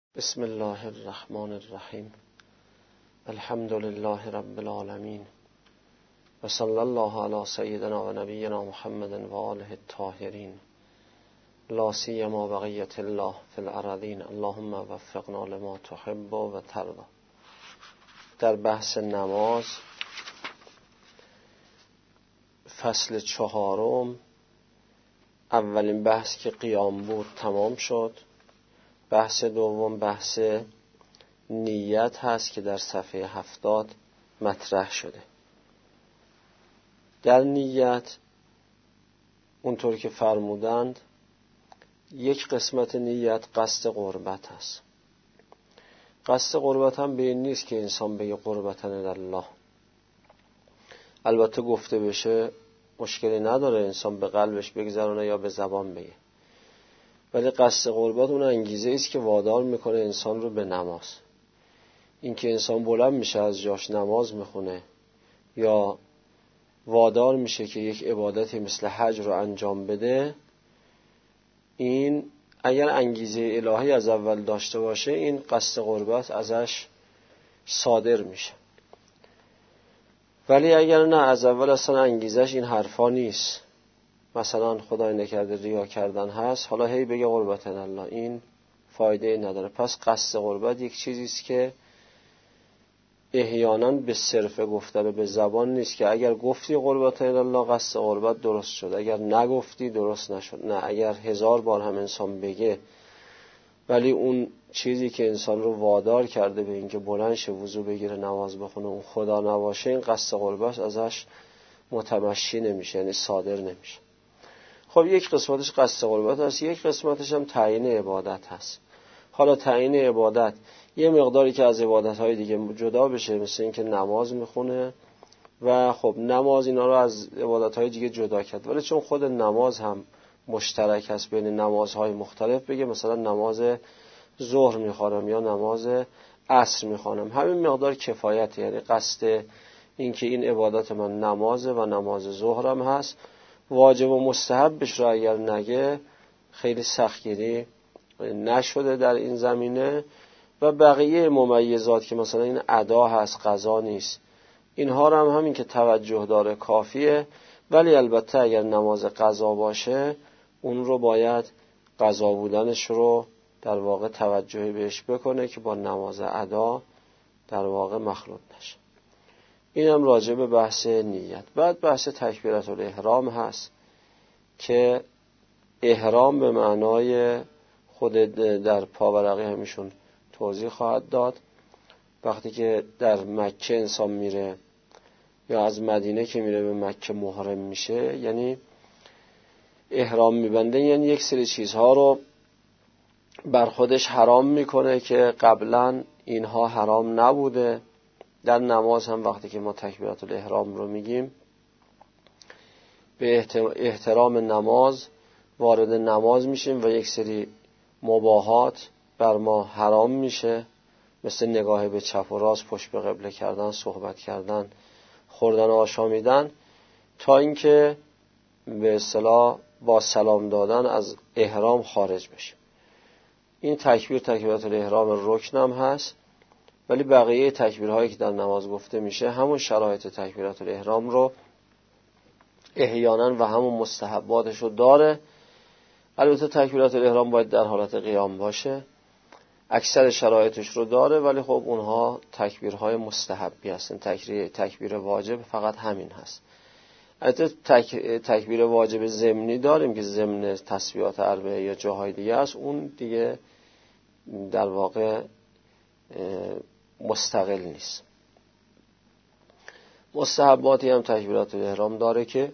بسم الله الرحمن الرحیم. الحمد لله رب العالمین و صلی الله علی سیدنا و نبینا محمد و آله الطاهرین لا سیما بقیة الله فی الارضین اللهم وفقنا لما تحب و ترضی. در بحث نماز فصل 4، اولین بحث که قیام بود تمام شد. بحث دوم بحث نیت هست که در صفحه 70 مطرح شده. در نیت اونطور که فرمودند یک قسمت نیت قصد قربت هست. قصد قربت هم به این نیست که انسان بگه قربتن الله. البته گفته بشه مشکلی نداره انسان به قلبش بگذرونه یا به زبان بگه، ولی قصد قربت اون انگیزه است که وادار میکنه انسان رو به نماز. این که انسان بلند میشه از جاش نماز میخونه یا وادار میشه که یک عبادتی مثل حج رو انجام بده، این اگر انگیزه الهی از اول داشته باشه این قصد قربت ازش صادر میشه. ولی اگر نه از اول اصلا انگیزش این حرفا نیست، مثلا خدای نکرده ریا کردن هست، حالا هی بگه قربتن الله، این فایده نداره. پس قصد قربت یک چیزی است که احیانا به صرف گفتن به زبان نیست که اگر گفتی قربتن الله قصد قربت درست شد، اگر نگفتی درست نشد. نه، اگر 1000 بار هم انسان بگه ولی اون چیزی که انسان رو وادار کرده به اینکه بلند شه وضو بگیره نماز بخونه اون خدا نباشه، این قصد قربت ازش متمشی نمیشه، یعنی صادر نمیشه. خب یک قسمتش قصد قربت هست، یک قسمتش هم تعیین عبادت هست. حالا تعیین عبادت یه مقداری که از عبادت‌های دیگه جدا بشه، مثل این که نماز میخونه و خب نماز اینا رو از عبادت‌های دیگه جدا کرد، ولی چون خود نماز هم مشترک هست بین نمازهای مختلف، بگه مثلا نماز ظهر میخوانم یا نماز عصر میخوانم، همین مقدار کفایته. یعنی قصد این که این عبادت من نمازه و نماز ظهرم هست، واجب و مستحبش را اگر نگه خیلی سختگیری نشده در این زمینه. و بقیه ممیزات که مثلا این ادا هست قضا نیست، اینها را هم همین که توجه داره کافیه. ولی البته اگر نماز قضا باشه اون رو باید قضا بودنش رو در واقع توجهی بهش بکنه که با نماز ادا در واقع مخلوط نشه. این هم راجع به بحث نیت. بعد بحث تکبیرت الاحرام هست که احرام به معنای خود در پاورقی همیشون توضیح خواهد داد. وقتی که در مکه انسان میره یا از مدینه که میره به مکه محرم میشه، یعنی احرام میبنده، یعنی یک سری چیزها رو بر خودش حرام میکنه که قبلا اینها حرام نبوده. در نماز هم وقتی که ما تکبیرات الاحرام رو میگیم به احترام نماز وارد نماز میشیم و یک سری مباحات بر ما حرام میشه، مثل نگاه به چپ و راست، پشت به قبله کردن، صحبت کردن، خوردن آشامیدن، تا اینکه به اصطلاح با سلام دادن از احرام خارج بشیم. این تکبیرات الاحرام رکن هم هست، ولی بقیه تکبیرهایی که در نماز گفته میشه همون شرایط تکبیرات الاحرام رو احیانا و همون مستحباتش رو داره. البته تکبیرات الاحرام باید در حالت قیام باشه، اکثر شرایطش رو داره، ولی خب اونها تکبیرهای مستحبی هستن. تکبیر واجب فقط همین هست. البته تکبیر واجب ضمنی داریم که ضمن تسبیحات اربعه یا جاهای دیگه است، اون دیگه در واقع مستقل نیست. مستحباتی هم تکبیرات الاحرام داره که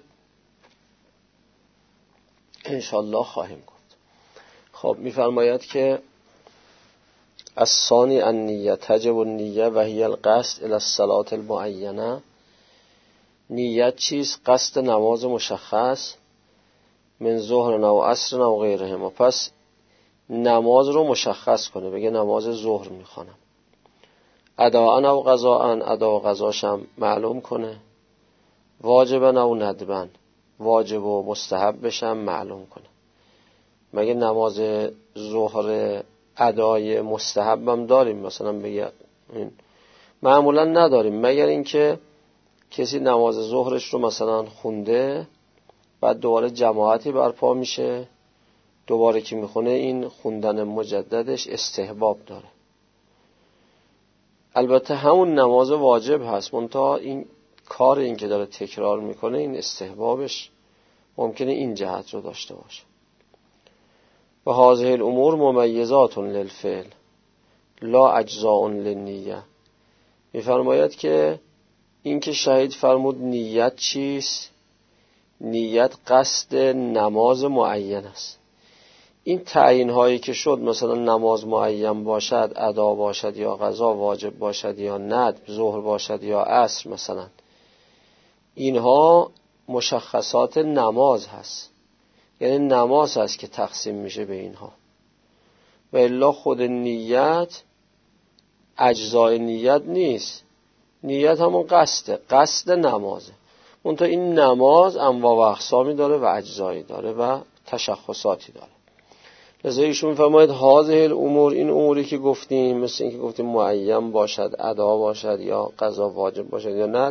انشالله خواهیم گفت. خب میفرماید که الثانی النیه تجب النیه و هی القصد الی الصلاة المعینه. نیت چیست؟ قصد نماز مشخص، من ظهر و عصر و غیرهما. پس نماز رو مشخص کنه، بگه نماز ظهر میخوانم، اداء و قضاء، ادا و قضاشم معلوم کنه، واجبا و ندبا، واجب و مستحب بشم معلوم کنه. مگه نماز ظهر ادای مستحبم داریم، مثلا بگه معمولا نداریم، مگر اینکه کسی نماز ظهرش رو مثلا خونده، بعد دوباره جماعتی برپا میشه، دوباره که میخونه، این خوندن مجددش استحباب داره. البته همون نماز واجب هست، منتها این کار این که داره تکرار میکنه، این استحبابش ممکنه این جهت رو داشته باشه. و هذه الامور ممیزات للفعل لا اجزاء للنیه. میفرماید که این که شهید فرمود نیت چیست؟ نیت قصد نماز معین است. این تعیین هایی که شد، مثلا نماز معین باشد، ادا باشد یا قضا، واجب باشد یا ندب، ظهر باشد یا عصر، مثلا اینها مشخصات نماز هست، یعنی نماز هست که تقسیم میشه به اینها. و الا خود نیت اجزای نیت نیست. نیت همون قصد نمازه. منتها این نماز انواع و اقسامی داره و اجزایی داره و تشخصاتی داره. لذا ایشون فرماید هذه الامور، این اموری که گفتیم، مثل این که گفتیم معین باشد، ادا باشد یا قضا واجب باشد یا ندب،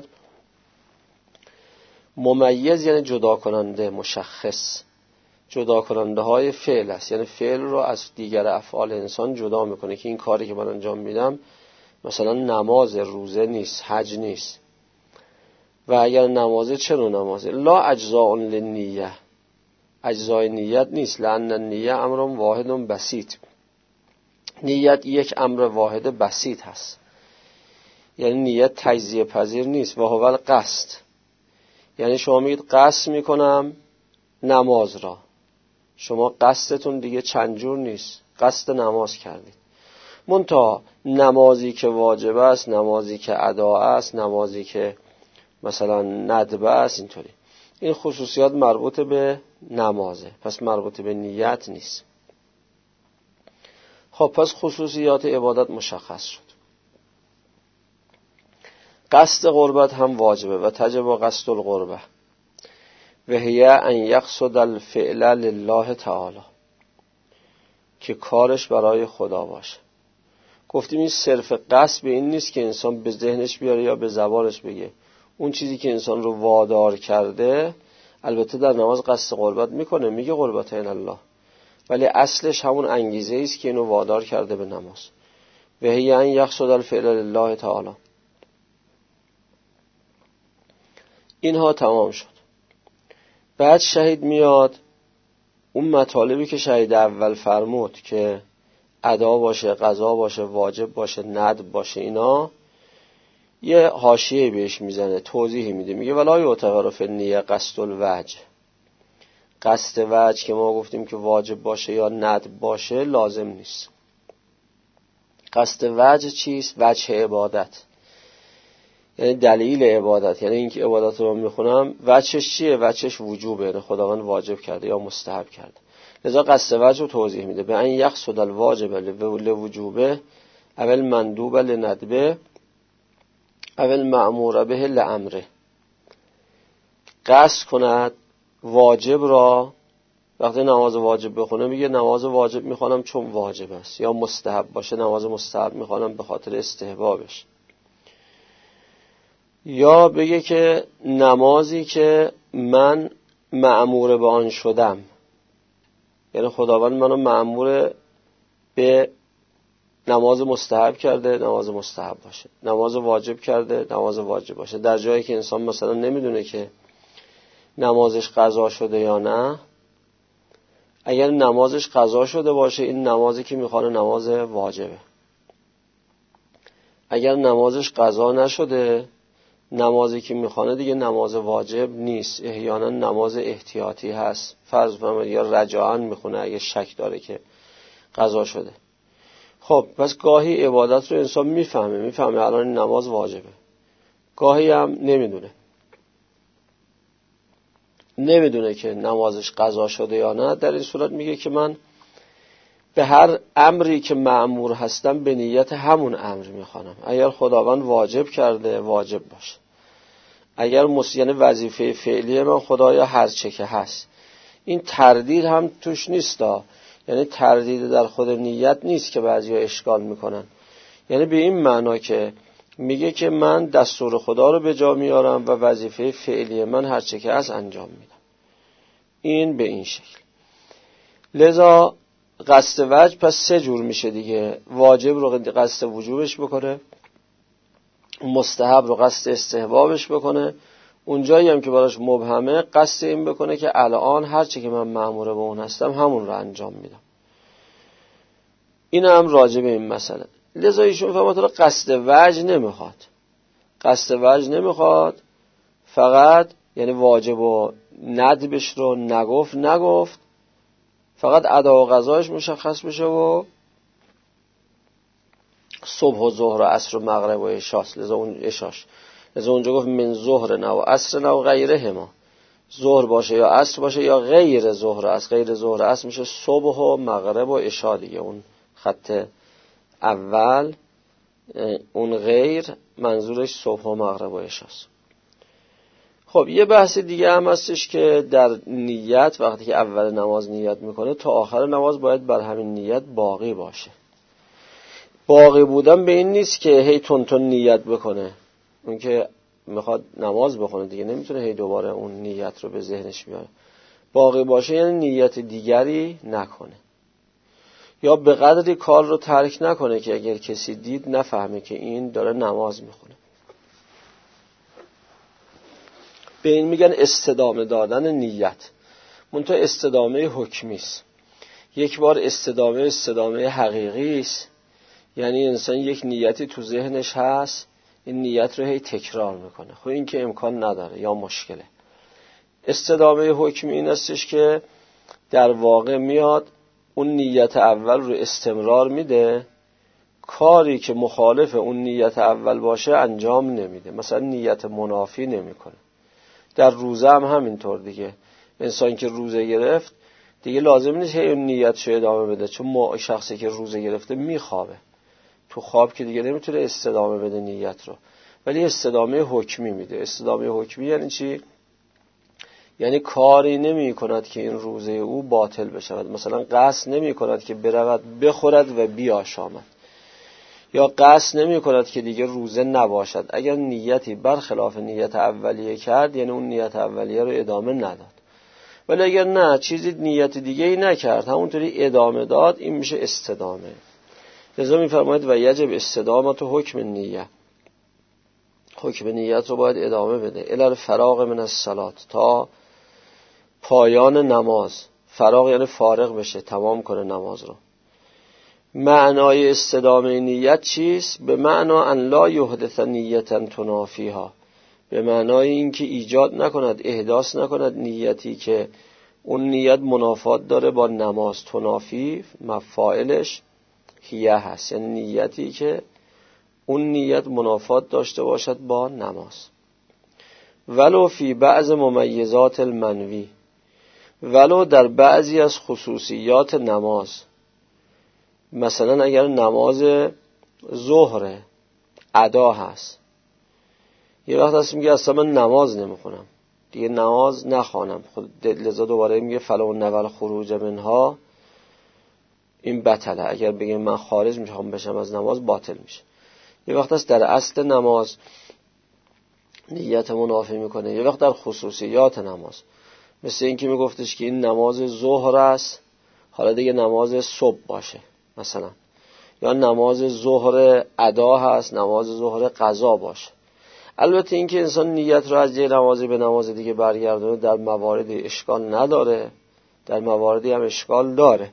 ممیز یعنی جدا کننده، مشخص، جدا کننده های فعل است، یعنی فعل رو از دیگر افعال انسان جدا میکنه که این کاری که من انجام میدم مثلا نماز، روزه نیست، حج نیست. و اگر نمازه چه نوع نمازه؟ لا اجزاء للنیه، اجزای نیت نیست. لأن النیه امر واحد بسیط، نیت یک امر واحد بسیط هست، یعنی نیت تجزیه پذیر نیست. و هو القصد، یعنی شما میگید قصد میکنم نماز را، شما قصدتون دیگه چند جور نیست، قصد نماز کردید. منتها نمازی که واجب است، نمازی که ادا است، نمازی که مثلا ندب است، اینطوری، این خصوصیات مربوط به نمازه، پس مربوط به نیت نیست. خب پس خصوصیات عبادت مشخص شد. قصد قربت هم واجبه و تجب قصد القربه و هی ان یقصد الفعل لله تعالی، که کارش برای خدا باشه. گفتیم این صرف قصد به این نیست که انسان به ذهنش بیاره یا به زبانش بگه. اون چیزی که انسان رو وادار کرده، البته در نماز قصد قربت میکنه، میگه قربتین الله، ولی اصلش همون انگیزه است که اینو وادار کرده به نماز. و هی ان یقصد الفعل لله تعالی. اینها تمام شد. بعد شهید میاد اون مطالبی که شهید اول فرمود که ادا باشه، قضا باشه، واجب باشه، ندب باشه، اینا یه حاشیه بهش میزنه، توضیح میده، میگه ولا یعتبر فی النیه قصد الوجه. قصد وجه که ما گفتیم که واجب باشه یا ندب باشه لازم نیست. قصد وجه چیست؟ وجه عبادت، یعنی دلیل عبادت، یعنی اینکه عبادت رو میخونم وجهش چیه؟ وجهش وجوبه، یعنی خداوند واجب کرده یا مستحب کرده. لذا قصد وجه رو توضیح میده، به ان یقصد الواجب لوجوبه اول مندوب لندبه اول مأمور به لامره. قصد کند واجب را، وقتی نماز واجب بخونه میگه نماز واجب میخوانم چون واجب است، یا مستحب باشه نماز مستحب میخوانم به خاطر استحبابش، یا بگه که نمازی که من مأمور به آن شدم، یعنی خداوند منو مأمور به نماز مستحب کرده، نماز مستحب باشه، نماز واجب کرده، نماز واجب باشه. در جایی که انسان مثلا نمیدونه که نمازش قضا شده یا نه، اگر نمازش قضا شده باشه این نمازی که میخوانه نماز واجبه. اگر نمازش قضا نشده، نمازی که میخوانه دیگه نماز واجب نیست، احیانا نماز احتیاطی هست، فرض فرمایید یا رجاعاً میخونه اگه شک داره که قضا شده. خب پس گاهی عبادت رو انسان میفهمه الان نماز واجبه، گاهی هم نمیدونه که نمازش قضا شده یا نه. در این صورت میگه که من به هر امری که مأمور هستم به نیت همون امر میخوانم. اگر خداوند واجب کرده واجب باشه، اگر یعنی وظیفه فعلی من خدایا هر چه که هست. این تردید هم توش نیستا، یعنی تردید در خود نیت نیست که بعضیا اشکال میکنن، یعنی به این معنا که میگه که من دستور خدا رو به جا میارم و وظیفه فعلی من هر چه که از انجام میدم. این به این شکل. لذا قصد وجب پس 3 جور میشه دیگه. واجب رو قصد وجوبش بکنه، مستحب رو قصد استحبابش بکنه، اونجایی هم که براش مبهمه قصد این بکنه که الان هر چی که من مأمور به اون هستم همون رو انجام میدم. این هم راجع به این مسئله. لذا ایشون فرمودن قصد وجه نمیخواد. قصد وجه نمیخواد، فقط یعنی واجب و ندبش رو نگفت، فقط ادا و قضایش مشخص بشه و صبح و ظهر و عصر و مغرب و عشاست. لذا اونجا گفت من ظهر نه و عصر نه و غیره ما، ظهر باشه یا عصر باشه یا غیر ظهر عصر. غیر ظهر عصر میشه صبح و مغرب و عشا دیگه. اون خط اول، اون غیر منظورش صبح و مغرب و عشاست. خب یه بحث دیگه هم هستش که در نیت وقتی که اول نماز نیت میکنه تا آخر نماز باید بر همین نیت باقی باشه. باقی بودن به این نیست که هی تون نیت بکنه. اون که میخواد نماز بخونه دیگه نمیتونه هی دوباره اون نیت رو به ذهنش بیاره. باقی باشه یعنی نیت دیگری نکنه، یا به قدری کار رو ترک نکنه که اگر کسی دید نفهمه که این داره نماز میخونه. به این میگن استدامه دادن نیت. منتها استدامه حکمی است. یک بار استدامه حقیقی است، یعنی انسان یک نیتی تو ذهنش هست، این نیت رو هی تکرار میکنه. خب این که امکان نداره یا مشکله. استدامه حکمی این استش که در واقع میاد اون نیت اول رو استمرار میده، کاری که مخالف اون نیت اول باشه انجام نمیده. مثلا نیت منافی نمیکنه. در روزه هم همینطور دیگه. انسان که روزه گرفت دیگه لازم نیست هی اون نیتشو ادامه بده، چون شخصی که روزه گرفته میخوابه. تو خواب که دیگه نمیتونه استدامه بده نیت رو، ولی استدامه حکمی میده. استدامه حکمی یعنی چی؟ یعنی کاری نمی کند که این روزه او باطل بشود. مثلا قصد نمی کند که برود بخورد و بیاشامد، یا قصد نمی کند که دیگه روزه نباشد. اگر نیتی برخلاف نیت اولیه کرد یعنی اون نیت اولیه رو ادامه نداد. ولی اگر نه چیزی نیت دیگه ای نکرد همونطوری ادامه داد، این میشه استدامه. لذا میفرماید و یجب استدامت و حکم نیت. حکم نیت رو باید ادامه بده. الی فراغ من الصلات، تا پایان نماز. فراغ یعنی فارغ بشه، تمام کنه نماز رو. معنای استدامه نیت چیست؟ به معنا ان لا یحدث نیتا تنافیها، به معنای این که ایجاد نکند، احداث نکند نیتی که اون نیت منافات داره با نماز. تنافی مفاعلش هیه هست، یعنی نیتی که اون نیت منافات داشته باشد با نماز. ولو فی بعض ممیزات المنوی، ولو در بعضی از خصوصیات نماز. مثلا اگر نماز ظهر ادا هست، یه وقت هست میگه اصلا من نماز نمیخونم دیگه، نماز نخوانم. خود لذا دوباره میگه فلو نول خروج منها، این بطله. اگر بگیم من خارج میخوام بشم از نماز، باطل میشه. یه وقت هست در اصل نماز نیت منافی میکنه، یه وقت در خصوصیات نماز. مثل این که میگفتش که این نماز ظهر است، حالا دیگه نماز صبح باشه مثلا، یا نماز ظهر ادا هست، نماز ظهر قضا باشه. البته این که انسان نیت رو از یه نمازی به نماز دیگه برگردونه در مواردی اشکال نداره، در مواردی هم اشکال داره،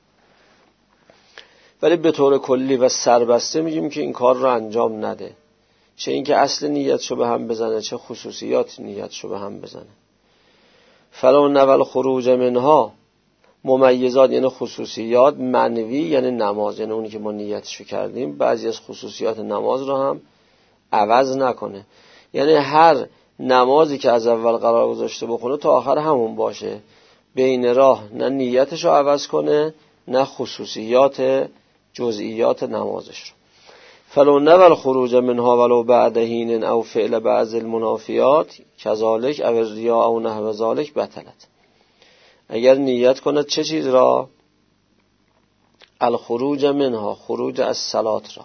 ولی به طور کلی و سربسته میگیم که این کار رو انجام نده. چه این که اصل نیتشو به هم بزنه، چه خصوصیات نیتشو به هم بزنه. فلو نول خروج منها، ممیزات یعنی خصوصیات، منوی یعنی نماز، یعنی اونی که ما نیتشو کردیم بعضی از خصوصیات نماز رو هم عوض نکنه. یعنی هر نمازی که از اول قرار گذاشته بخونه تا آخر همون باشه، بین راه نه نیتشو عوض کنه نه خصوصیات جزئیات نمازش رو. فلو نول خروج منها ولو بعد حین او فعل بعض المنافیات کذالک او ریا او نحو ذالک بطلت. اگر نیت کند چه چیز را؟ الخروج منها، خروج از صلات را،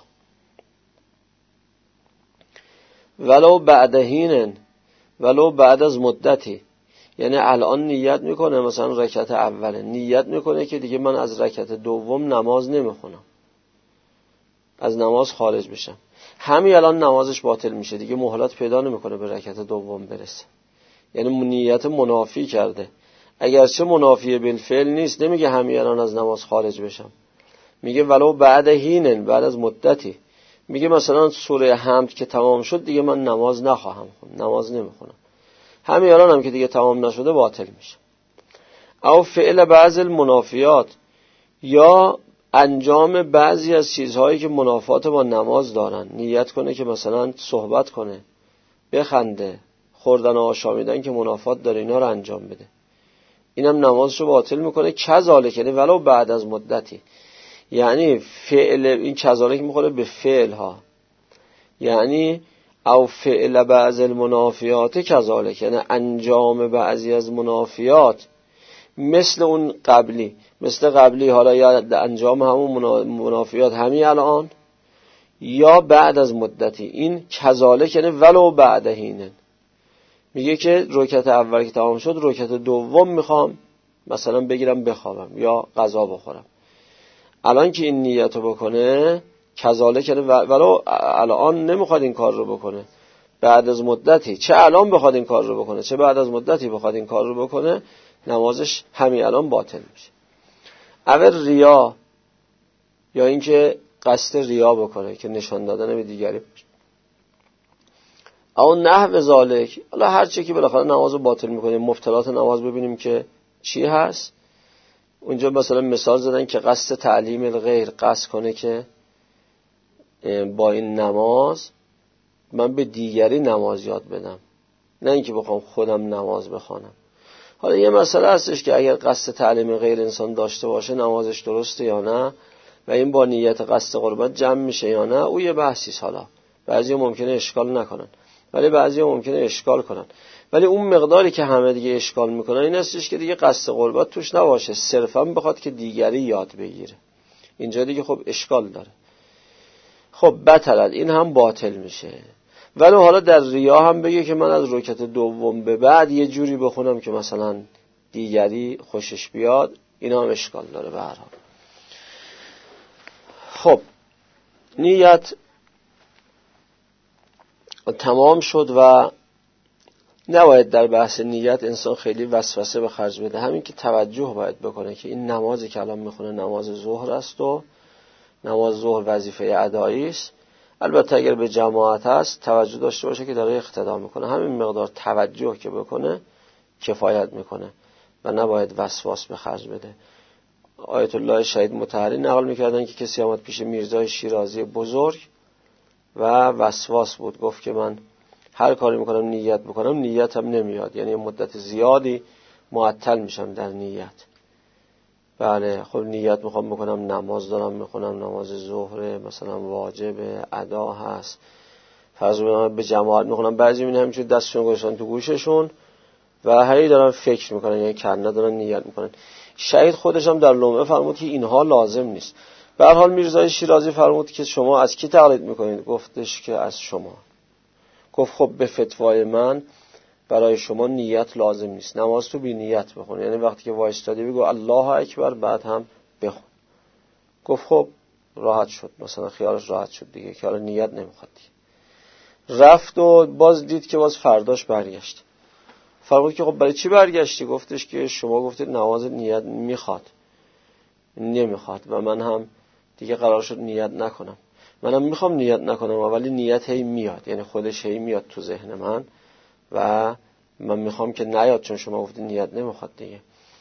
ولو بعد حین، ولو بعد از مدتی. یعنی الان نیت میکنه، مثلا رکعت اوله نیت میکنه که دیگه من از رکعت دوم نماز نمیخونم، از نماز خارج بشم، همین الان نمازش باطل میشه، دیگه مهلت پیدا نمیکنه به رکعت دوم برسه. یعنی نیت منافی کرده، اگرچه منافی بالفعل نیست، نمیگه همین الان از نماز خارج بشم، میگه ولو بعد حین، بعد از مدتی. میگه مثلا سوره حمد که تمام شد دیگه من نماز نخواهم خوند، نماز نمیخونم، همین الان هم که دیگه تمام نشده باطل میشه. او فعل بعض المنافیات، یا انجام بعضی از چیزهایی که منافات با نماز دارن، نیت کنه که مثلا صحبت کنه، بخنده، خوردن و آشامیدن که منافات داره، اینا رو انجام بده، اینم نمازشو باطل میکنه. کذالک، یعنی ولو بعد از مدتی، یعنی فعل این کذالک میخوره به فعل ها، یعنی او فعل بعض المنافیات کذالک، یعنی انجام بعضی از منافیات مثل اون قبلی، مثل قبلی، حالا یا انجام همون منافیات همین الان یا بعد از مدتی. این کذالک یعنی ولو بعد حین. میگه که رکعت اول که تمام شد، رکعت دوم میخوام مثلا بگیرم بخوابم یا غذا بخورم. الان که این نیتو بکنه کذالک یعنی ولو الان نمیخواد این کار رو بکنه، بعد از مدتی، چه الان بخواد این کار رو بکنه چه بعد از مدتی بخواد این کار رو بکنه، نمازش همین الان باطل میشه. اول ریا، یا اینکه قصد ریا بکنه که نشان دادن به دیگری باشه. او نحو ذالک، حالا هر چی که بالاخره نمازو باطل میکنه. مبطلات نماز ببینیم که چی هست. اونجا مثلا مثال زدن که قصد تعلیم الغیر، قصد کنه که با این نماز من به دیگری نماز یاد بدم، نه اینکه بخوام خودم نماز بخوانم. حالا یه مسئله هستش که اگر قصد تعلیم غیر انسان داشته باشه نمازش درسته یا نه، و این با نیت قصد قربت جمع میشه یا نه، او یه بحثیست. حالا بعضی ممکنه اشکال نکنن ولی بعضی ممکنه اشکال کنن، ولی اون مقداری که همه دیگه اشکال میکنن این هستش که دیگه قصد قربت توش نباشه، صرفا بخواد که دیگری یاد بگیره، اینجا دیگه خب اشکال داره. خب بطلت، این هم باطل میشه. ولی حالا در ریا هم بگه که من از رکعت دوم به بعد یه جوری بخونم که مثلا دیگری خوشش بیاد، این هم اشکال داره به هر حال. خب نیت تمام شد و نباید در بحث نیت انسان خیلی وسوسه به خرج بده، همین که توجه باید بکنه که این نمازی که الان میخونه نماز ظهر است و نماز ظهر وظیفه ادایی است. البته اگر به جماعت هست توجه داشته باشه که داره اقتدا میکنه، همین مقدار توجه که بکنه کفایت میکنه و نباید وسواس به خرج بده. آیت الله شهید مطهری نقل میکردن که کسی آمد پیش میرزای شیرازی بزرگ و وسواس بود، گفت که من هر کاری میکنم نیت بکنم نیتم نمیاد، یعنی مدت زیادی معطل میشم در نیت. بله خب نیت میخوام بکنم، نماز دارم میخونم، نماز ظهر مثلا واجب ادا هست، فرض به جماعت میخونم، بعضی این همینجوری دستشون گذاشتن تو گوششون و هی دارن فکر میکنن، یعنی کنه دارن نیت میکنن. شهید خودش هم در لمعه فرمود که اینها لازم نیست. به هر حال میرزای شیرازی فرمود که شما از کی تقلید میکنید؟ گفتش که از شما. گفت خب به فتوای من برای شما نیت لازم نیست، نماز تو بی نیت بخون، یعنی وقتی که وایستادی بگو الله اکبر بعد هم بخون. گفت خب راحت شد، مثلا خیالش راحت شد دیگه که حالا نیت نمیخواد دیگه. رفت و باز دید که باز فرداش برگشت. فرمود که خب برای چی برگشتی؟ گفتش که شما گفتید نماز نیت میخواد، نمیخواد و من هم دیگه قرار شد نیت نکنم. منم میخوام نیت نکنم ولی نیت هی میاد، یعنی خودش هی میاد تو ذهن من و من میخوام که نیاد چون شما گفتید نیت نمیخواد دیگه.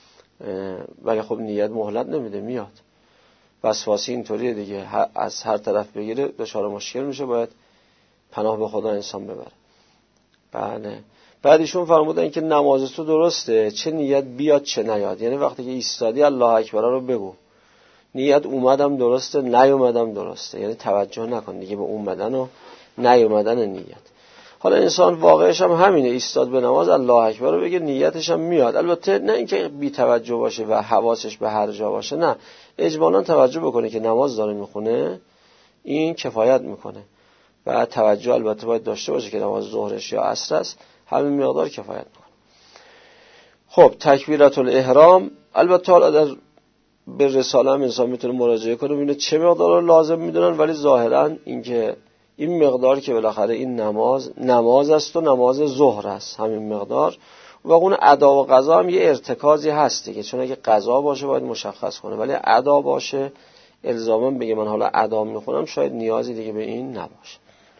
ولی خب نیت مهلت نمیده، میاد. وسواسی اینطوریه دیگه، از هر طرف بگیره دچار مشکل میشه، باید پناه به خدا انسان ببره. بله. بعدشون فرمودن که نماز تو درسته، چه نیت بیاد چه نیاد، یعنی وقتی که ایستادی الله اکبر رو بگو، نیت اومدم درسته نیومدم درسته، یعنی توجه نکن دیگه به اومدن و نیومدن نیت. حالا انسان واقعش هم همینه، ایستاد به نماز الله اکبر رو بگه، نیتش هم میاد. البته نه اینکه بی توجه باشه و حواسش به هر جا باشه، نه، اجمالاً توجه بکنه که نماز داره میخونه، این کفایت میکنه. و توجه البته باید داشته باشه که نماز ظهرش یا عصر است، همین مقدار کفایت میکنه. خب تکبیرت الاحرام، البته حالا در به رساله هم انسان میتونه مراجعه کنه ببینه چه مقدار رو لازم میدونن، ولی ظاهرا اینکه این مقدار که بالاخره این نماز است و نماز ظهر است، همین مقدار. و اون ادا و قضا هم یه ارتکازی هست دیگه، چون اگه قضا باشه باید مشخص کنه، ولی ادا باشه الزاما بگه من حالا ادا میخونم، شاید نیازی دیگه به این نباشه.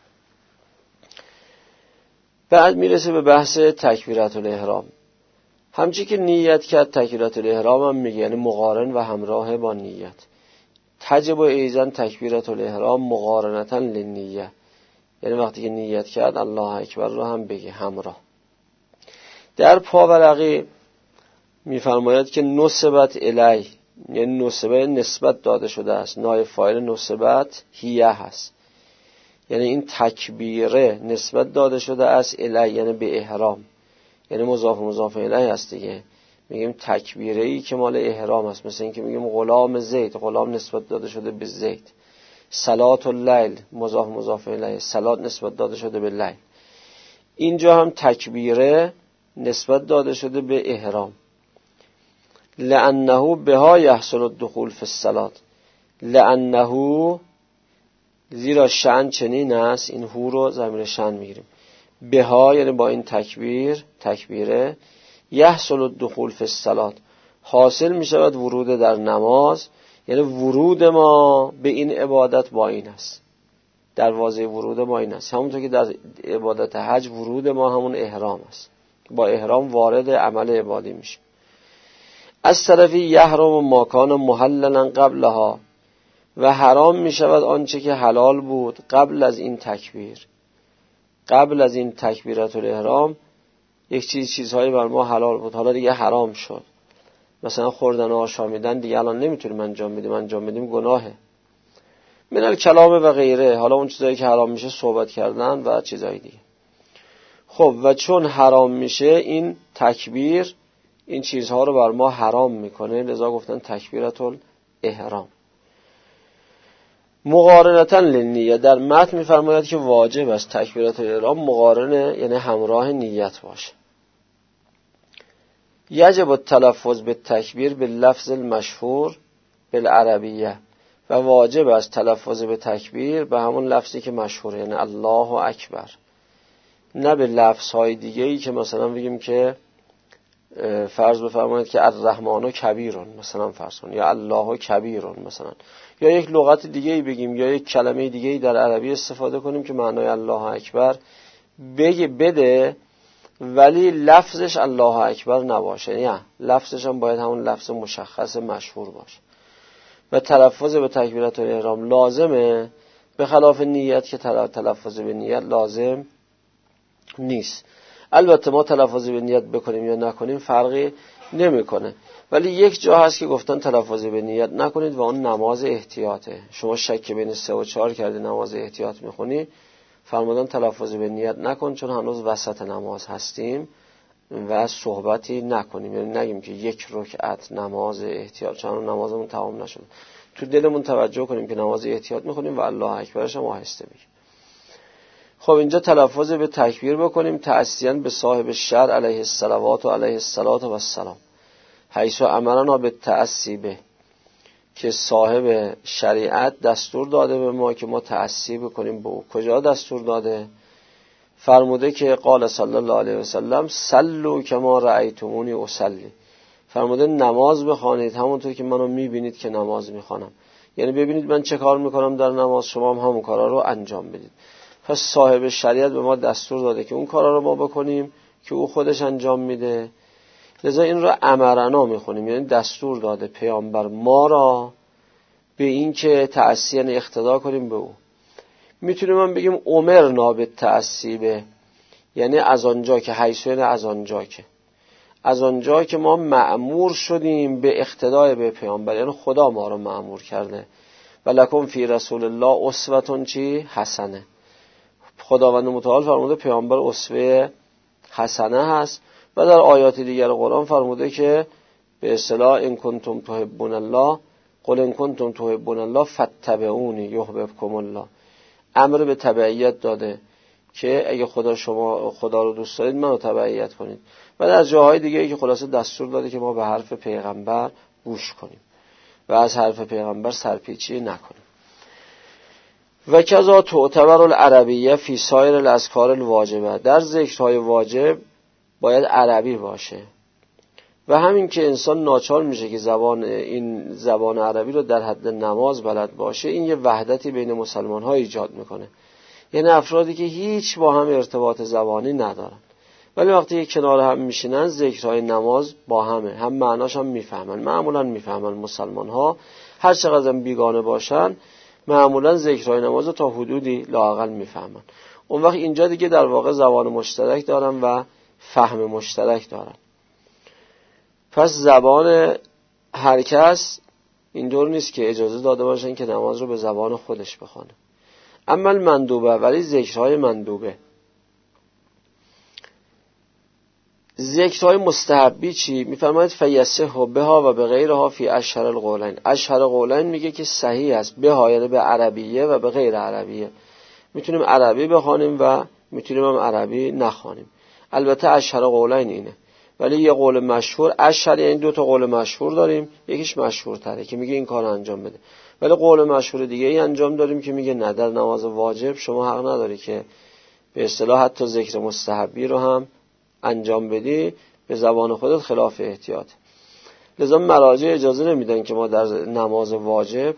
بعد میرسه به بحث تکبیرت الاحرام. همچی که نیت کرد تکبیرت الاحرام هم میگه، یعنی مقارن و همراه با نیت. تجب ایضا تکبیرت الاحرام مقارنتا للنیه، یعنی وقتی که نیت کرد الله اکبر رو هم بگه همراه. در پاورقی میفرماید که نسبت الی، یعنی نسبت داده شده است، نایب فاعل نسبت هیه هست، یعنی این تکبیره نسبت داده شده است الی، یعنی به احرام، یعنی مضاف الیه هست دیگه. میگیم تکبیره ای که مال احرام است، مثل این که میگیم غلام زید، غلام نسبت داده شده به زید. صلات اللیل مضاف الیه، صلات نسبت داده شده به لیل. اینجا هم تکبیره نسبت داده شده به احرام. لانه بها یحصل الدخول فی الصلاه، لانه زیرا شأن چنین است، این هو رو ضمیر شأن میگیریم، بها یعنی با این تکبیره، یحصل الدخول فی الصلاه، حاصل می شود ورود در نماز، یعنی ورود ما به این عبادت با این است، دروازه ورود ما این است. همونطور که در عبادت حج ورود ما همون احرام است، با احرام وارد عمل عبادی میشه. از طرفی یحرم ما کان محللا قبلها، و حرام می شود آنچه که حلال بود قبل از این تکبیر، قبل از این تکبیرت الاحرام یک چیزهایی بر ما حلال بود، حالا دیگه حرام شد. مثلا خوردن و آشامیدن دیگه الان نمیتونیم انجام بدیم گناهه. من الکلام و غیره، حالا اون چیزایی که حرام میشه صحبت کردن و چیزایی دیگه. خب و چون حرام میشه این تکبیر این چیزها رو بر ما حرام میکنه، لذا گفتن تکبیرت الاحرام. مقارنتا للنیه، در متن میفرماید که واجب است تکبیرت الاحرام مقارنه، یعنی همراه نیت باشه. یجب التلفظ بالتکبیر باللفظ المشهور بالعربیه، و واجب است تلفظ به تکبیر به همون لفظی که مشهوره، یعنی الله اکبر، نه به لفظهای دیگه‌ای که مثلا بگیم که فرض بفرمایید که الرحمن کبیرون مثلا فرض کن، یا الله کبیرون مثلا، یا یک لغت دیگه‌ای بگیم یا یک کلمه دیگه‌ای در عربی استفاده کنیم که معنای الله اکبر بده، ولی لفظش الله اکبر نباشه، نه، لفظش هم باید همون لفظ مشخص مشهور باشه. و تلفظ به تکبیرت الاحرام لازمه، به خلاف نیت که تلفظ به نیت لازم نیست. البته ما تلفظ به نیت بکنیم یا نکنیم فرقی نمیکنه، ولی یک جا هست که گفتن تلفظ به نیت نکنید و اون نماز احتیاطه. شما شک بین 3 و 4 کردی نماز احتیاط میخونی، فرمودن تلفظ به نیت نکن، چون هنوز وسط نماز هستیم و صحبتی نکنیم، یعنی نگیم که 1 رکعت نماز احتیاط، چون نمازمون تمام نشده، تو دلمون توجه کنیم که نماز احتیاط میخونیم و الله اکبرش هم آهسته بگیم. خب اینجا تلفظ به تکبیر بکنیم تأسیاً به صاحب الشرع علیه الصلوات و علیه الصلاة و السلام، حیث امرنا به تأسی به، که صاحب شریعت دستور داده به ما که ما تأسی بکنیم به او. کجا دستور داده؟ فرموده که قال صلی الله علیه و سلم صلوا کما رأیتمونی اصلی، فرموده نماز بخوانید همونطور که منو میبینید که نماز میخوانم، یعنی ببینید من چه کار میکنم در نماز، شما هم همون کارا رو انجام بدید. پس صاحب شریعت به ما دستور داده که اون کارا رو ما بکنیم که او خودش انجام میده، لذا این رو امرنا میخونیم، یعنی دستور داده پیامبر ما را به این که تأسیاً اقتدا کنیم به او. میتونیم هم بگیم امرنا به تأسی به، یعنی از آنجا که حیث، از آنجا که ما مأمور شدیم به اقتدای به پیامبر، یعنی خدا ما رو مأمور کرده. ولکم فی رسول الله اسوة حسنه، خداوند متعال فرموده پیامبر اسوه حسنه هست و در آیات دیگر قرآن فرموده که به اصطلاح ان کنتم تحبون الله قل ان کنتم تحبون الله فاتبعونی یحببکم الله. امر به تبعیت داده که اگه شما خدا رو دوست دارید منو تبعیت کنید و در جاهای دیگه که خلاصه دستور داده که ما به حرف پیغمبر گوش کنیم و از حرف پیغمبر سرپیچی نکنیم. و کذا تعتبر العربیه فی سایر الاذکار الواجبه، در ذکرهای واجب باید عربی باشه و همین که انسان ناچار میشه که زبان عربی رو در حد نماز بلد باشه، این یه وحدتی بین مسلمان ها ایجاد میکنه. یعنی افرادی که هیچ با هم ارتباط زبانی ندارن ولی وقتی که کنار هم میشینن ذکرهای نماز با همه، هم معناش هم میفهمن، معمولا میفهمن. مسلمان ها هر چقدر هم بیگانه باشن معمولا ذکرهای نماز رو تا حدودی لااقل میفهمن. اون وقت اینجا دیگه در واقع زبان مشترک دارن و فهم مشترک دارن. پس زبان هر کس اینطور نیست که اجازه داده باشن که نماز رو به زبان خودش بخونه. اما المندوبه، ولی ذکرهای مندوبه، ذکرهای مستحبی چی؟ میفرماید فیصح بها و به غیرها فی اشهر القولین. اشهر قولین میگه که صحیح است، بها یعنی به عربیه و به غیر عربیه. میتونیم عربی بخوانیم و میتونیم هم عربی نخوانیم. البته اشهر قولین اینه، ولی یه قول مشهور، اشهر یعنی دو تا قول مشهور داریم، یکیش مشهورتره که میگه این کار انجام بده، ولی قول مشهور دیگه ای انجام داریم که میگه نه، در نماز واجب شما حق نداری که به اصطلاح حتی ذکر مستحبی رو هم انجام بدی، به زبان خودت خلاف احتیاط. لذا مراجع اجازه نمیدن که ما در نماز واجب،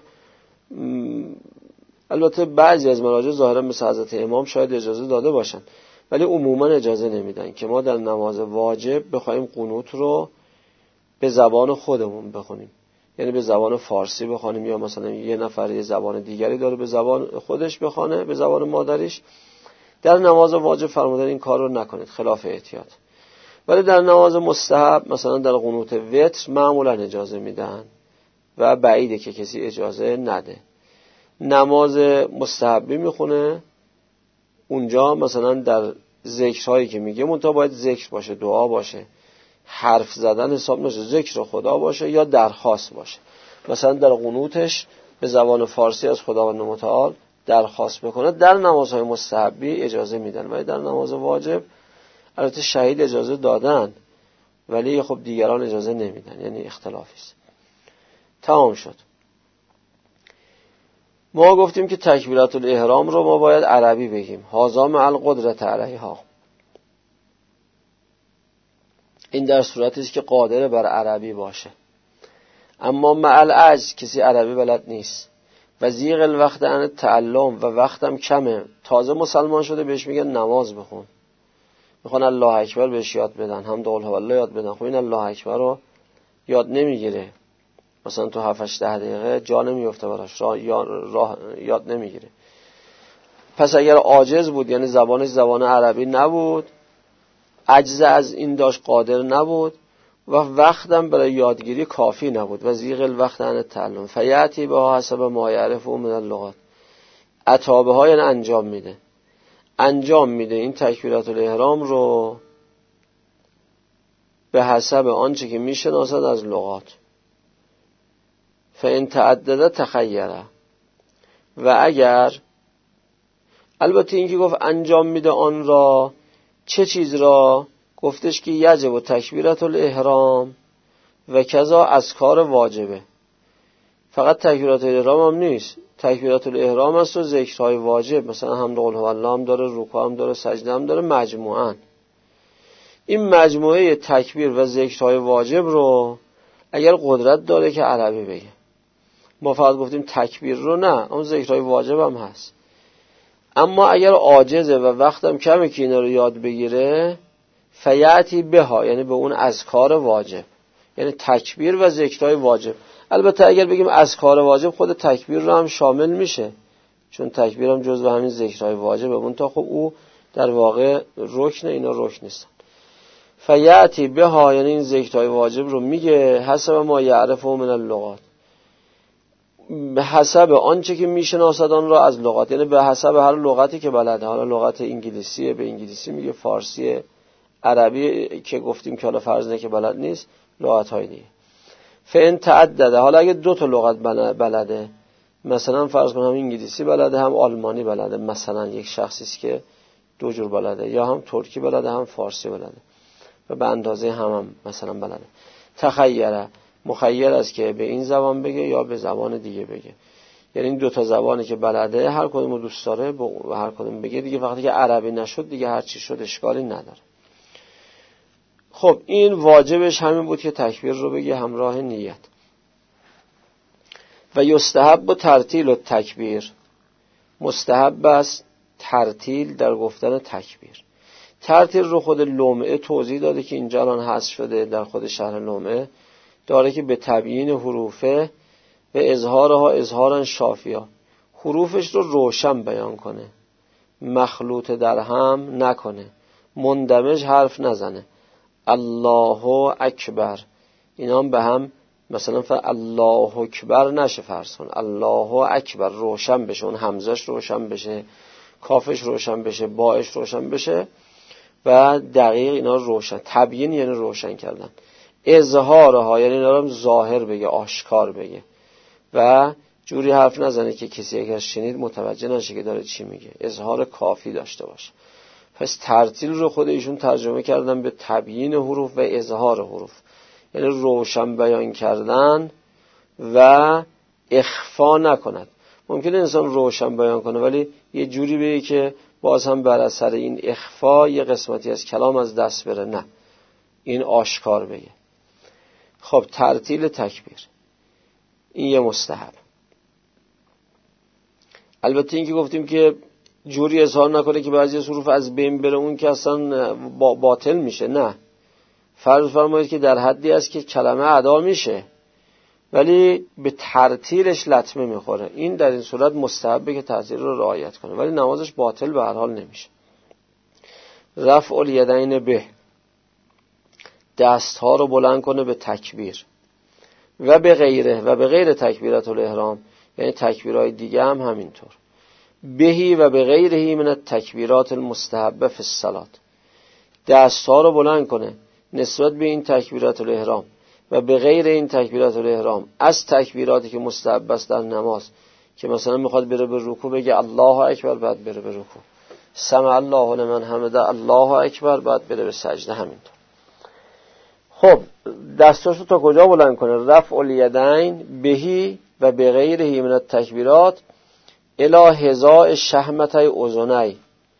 البته بعضی از مراجع ظاهرا مثل حضرت امام شاید اجازه داده باشن، ولی عموما اجازه نمیدن که ما در نماز واجب بخوایم قنوت رو به زبان خودمون بخونیم، یعنی به زبان فارسی بخونیم یا مثلا یه نفر یه زبان دیگری داره به زبان خودش بخونه، به زبان مادریش. در نماز واجب فرمودن این کار رو نکنید، خلاف احتیاط. ولی در نماز مستحب مثلا در قنوت وتر معمولا اجازه میدن و بعیده که کسی اجازه نده. نماز مستحبی میخونه اونجا مثلا در ذکرهایی که میگه منتها باید ذکر باشه، دعا باشه، حرف زدن حساب نشه، ذکر خدا باشه یا درخواست باشه. مثلا در قنوتش به زبان فارسی از خداوند متعال درخواست بکنه. در نمازهای مستحبی اجازه میدن، ولی در نماز واجب البته شهید اجازه دادن ولی خب دیگران اجازه نمیدن، یعنی اختلافی است. تمام شد. ما گفتیم که تکبیرات الاحرام رو ما باید عربی بگیم، هذا مع القدرة علیها. این در صورتی است که قادر بر عربی باشه. اما مع العجز، کسی عربی بلد نیست و ضیق الوقت عن التعلم و وقتم کمه، تازه مسلمان شده بهش میگن نماز بخون، میخوان الله اکبر بهش یاد بدن، هم قل هو الله یاد بدن، خب این الله اکبر رو یاد نمیگیره، مثلا تو 7-8 دقیقه جا نمیفته براش، راه یاد نمیگیره. پس اگر عاجز بود یعنی زبانش زبان عربی نبود، عجز از این داشت، قادر نبود و وقتم برای یادگیری کافی نبود و ضیق الوقت عن التعلم فیاتی به حسب ما یعرف من اللغات، عتابه ها یعنی انجام میده این تکبیرات الاحرام رو به حسب آنچه که میشناسد از لغات. فإن تعدد تخیره، و اگر، البته این که گفت انجام میده آن را، چه چیز را؟ گفتش که یجب و تکبیرات الاحرام و کذا اذکار واجبه. فقط تکبیرات الاحرام هم نیست، تکبیرات الاحرام است و ذکرهای واجب، مثلا حمد قل هو الله هم داره، رکوع هم داره، سجده هم داره، مجموعاً. این مجموعه تکبیر و ذکرهای واجب رو اگر قدرت داره که عربی بگه، ما فقط گفتیم تکبیر رو نه، اون ذکرهای واجب هم هست. اما اگر عاجزه و وقتم کمه که اینا رو یاد بگیره، فیاتی بها یعنی به اون اذکار واجب، یعنی تکبیر و ذکرهای واجب. البته اگر بگیم اذکار واجب خود تکبیر رو هم شامل میشه، چون تکبیر هم جزو همین ذکرهای واجبه، منتها خب او در واقع رکن، اینا رکن نیستن. فیاتی بها یعنی این ذکرهای واجب رو میگه حسب ما یعرفه من اللغات، به حسب آنچه که میشناسد آن را از لغات، یعنی به حسب هر لغتی که بلده. حالا لغت انگلیسیه به انگلیسی میگه، فارسی، عربی که گفتیم که حالا فرض نه که بلد نیست، لغت های دیگه. فإن تعدده، حالا اگه 2 تا لغت بلده، مثلا فرض کنم انگلیسی بلده هم آلمانی بلده، مثلا یک شخصی است که 2 جور بلده، یا هم ترکی بلده هم فارسی بلده و به اندازه هم مثلا بلده، تخیره، مخیر است که به این زبان بگه یا به زبان دیگه بگه. یعنی این 2 تا زبانی که بلده هر کدوم رو دوست داره به هر کدوم بگه دیگه. وقتی که عربی نشد دیگه هر چی شد اشکالی نداره. خب این واجبش همین بود که تکبیر رو بگه همراه نیت. و یستحب و ترتیل و تکبیر، مستحب است ترتیل در گفتن تکبیر. ترتیل رو خود لمعه توضیح داده که اینجا الان حذف شده در خود شرح لمعه، داره که به تبیین حروفه و اظهارها اظهارا شافیا، حروفش رو روشن بیان کنه، مخلوط در هم نکنه، مندمج حرف نزنه. الله اکبر اینا هم به هم مثلا الله اکبر نشه، فرض کن الله اکبر روشن بشه، اون همزش روشن بشه، کافش روشن بشه، باش روشن بشه و دقیق اینا روشن. تبیین یعنی روشن کردن. اظهارها یعنی اینا رو ظاهر بگه، آشکار بگه و جوری حرف نزنه که کسی اگر شنید متوجه نشه که داره چی میگه، اظهار کافی داشته باشه. پس ترتیل رو خود ایشون ترجمه کردن به تبیین حروف و اظهار حروف، یعنی روشن بیان کردن و اخفا نکند. ممکنه انسان روشن بیان کنه ولی یه جوری بگه که باز هم بر اثر این اخفا یه قسمتی از کلام از دست بره، نه، این آشکار بگه. خب ترتیل تکبیر این یه مستحب. البته این که گفتیم که جوری اظهار نکنه که بعضی حروف از بین بره، اون که اصلا باطل میشه، نه. فرض فرمایید که در حدی است که کلمه ادا میشه ولی به ترتیلش لطمه میخوره، این در این صورت مستحبه که ترتیل رو رعایت کنه ولی نمازش باطل به هر حال نمیشه. رفع الیدین به، دست ها رو بلند کنه به تکبیر. و به غیره، و به غیر تکبیرات الاحرام، یعنی تکبیرهای دیگه هم همینطور. بهی و به غیرهی من التکبیرات المستحبه فی الصلاة، دست ها رو بلند کنه نسبت به این تکبیرات الاحرام و به غیر این تکبیرات الاحرام از تکبیراتی که مستحب است در نماز، که مثلا میخواد بره به رکوع بگه الله اکبر بعد بره به رکوع، سمع الله لمن حمده الله اکبر بعد بره به سجده، همینطور. خب دستاشو تا کجا بلند کنه؟ رفع الیدین بهی و به غیرهی من التکبیرات الی حذاء شحمتي اذنی،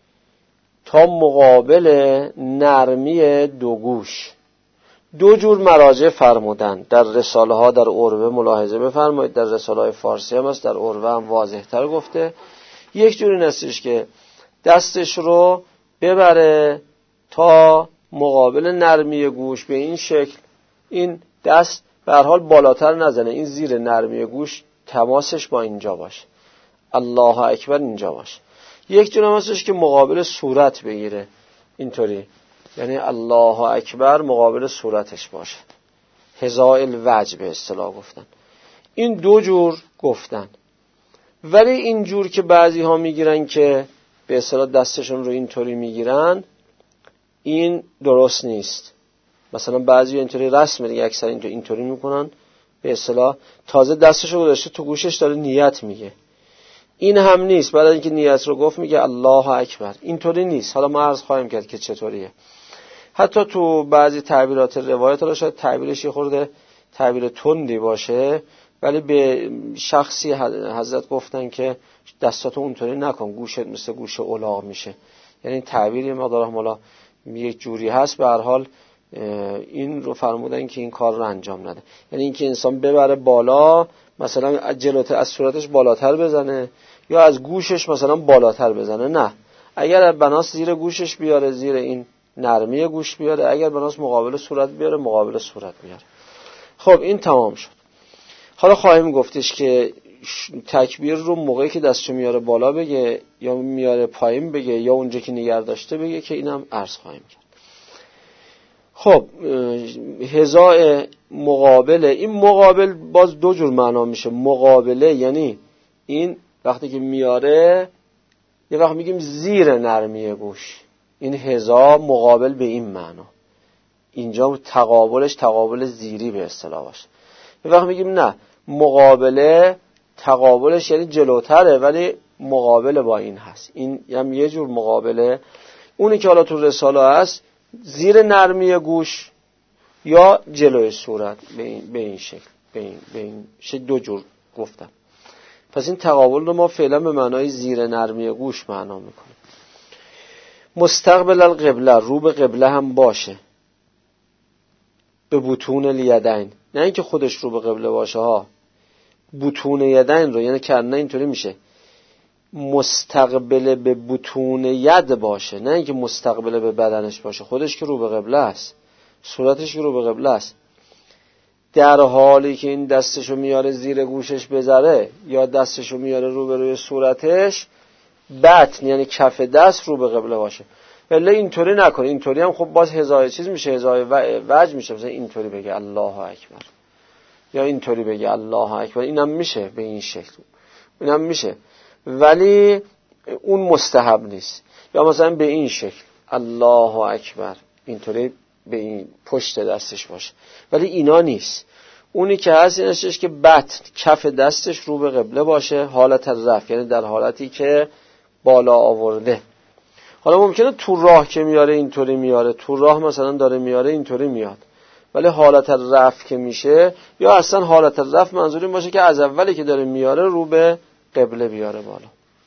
تا مقابل نرمی 2 گوش. 2 جور مراجع فرمودن در رساله ها، در عروه ملاحظه بفرمایید، در رساله های فارسی هم است، در عروه هم واضح تر گفته. یک جوری نستش که دستش رو ببره تا مقابل نرمی گوش، به این شکل این دست به هر حال بالاتر نزنه، این زیر نرمی گوش تماسش با اینجا باشه، الله اکبر اینجا باشه. یک جور هم هستش که مقابل صورت بگیره اینطوری، یعنی الله اکبر مقابل صورتش باشه، حذاء الوجه به اصطلاح گفتن. این 2 جور گفتن. ولی این جور که بعضی ها میگیرن که به اصطلاح دستشون رو اینطوری میگیرن، این درست نیست. مثلا بعضی اینطوری رسمه دیگه، اکثر اینطوری میکنن به اصطلاح، تازه دستشو گذاشته تو گوشش داره نیت میگه، این هم نیست. بعد اینکه نیت رو گفت میگه الله اکبر، اینطوری نیست. حالا ما عرض خواهیم کرد که چطوریه. حتی تو بعضی تعبیرات روایت حالا شاید تعبیرش یه خورده تعبیر تندی باشه، ولی به شخصی حضرت گفتن که دستاتو اونطوری نکن، گوشت مثل گوش الاغ میشه، یعنی تعبیری مقدار حالا یک جوری هست. به هر حال این رو فرمودن که این کار رو انجام نده، یعنی اینکه انسان ببره بالا، مثلا جلوتر از صورتش بالاتر بزنه یا از گوشش مثلا بالاتر بزنه، نه. اگر بناس زیر گوشش بیاره، زیر این نرمی گوش بیاره، اگر بناس مقابل صورت بیاره، مقابل صورت بیاره. خب این تمام شد. حالا خواهیم گفتش که تکبیر رو موقعی که دستشو میاره بالا بگه یا میاره پایین بگه یا اونجا که نگه داشته بگه، که اینم عرض خواهیم کرد. خب هزاء مقابله، این مقابل باز دو جور معنا میشه. مقابله یعنی این وقتی که میاره، یه وقت میگیم زیر نرمی گوش، این هزا مقابل به این معنا، اینجا تقابلش تقابل زیری به اصطلاح باشه. یه وقت میگیم نه، مقابله تقابلش یعنی جلوتره ولی مقابل با این هست. این هم یه جور مقابله. اونی که حالا تو رساله هست زیر نرمی گوش یا جلوی صورت، به این شکل دو جور گفتم. پس این تقابل رو ما فعلا به معنای زیر نرمی گوش معنا میکنیم. مستقبل القبله، رو به قبله هم باشه. به بطون الیدین، نه اینکه خودش رو به قبله باشه ها، بطون یدین رو، یعنی کرنه اینطوری میشه مستقبل به بطون ید باشه، نه اینکه مستقبل به بدنش باشه. خودش که رو به قبله است، صورتش که رو به قبله است، در حالی که این دستشو میاره زیر گوشش بذاره یا دستشو میاره رو به روی صورتش، بطن یعنی کف دست رو به قبله باشه. ولی اینطوری نکنه. اینطوری هم خب باز هزار چیز میشه، هزار وجه میشه. مثلا اینطوری بگه الله اکبر یا اینطوری بگه الله اکبر، اینم میشه به این شکل، اینم میشه، ولی اون مستحب نیست. یا مثلا به این شکل الله اکبر، اینطوری به این پشت دستش باشه، ولی اینا نیست. اونی که هست این هستش که بطن کف دستش رو به قبله باشه، حالت رفع یعنی در حالتی که بالا آورده. حالا ممکنه تو راه که میاره اینطوری میاره، تو راه مثلا داره میاره اینطوری میاد، ولی حالت رفع که میشه، یا اصلا حالت رفع منظور این باشه که از اولی که داره میاره رو به قبله بیاره بالا.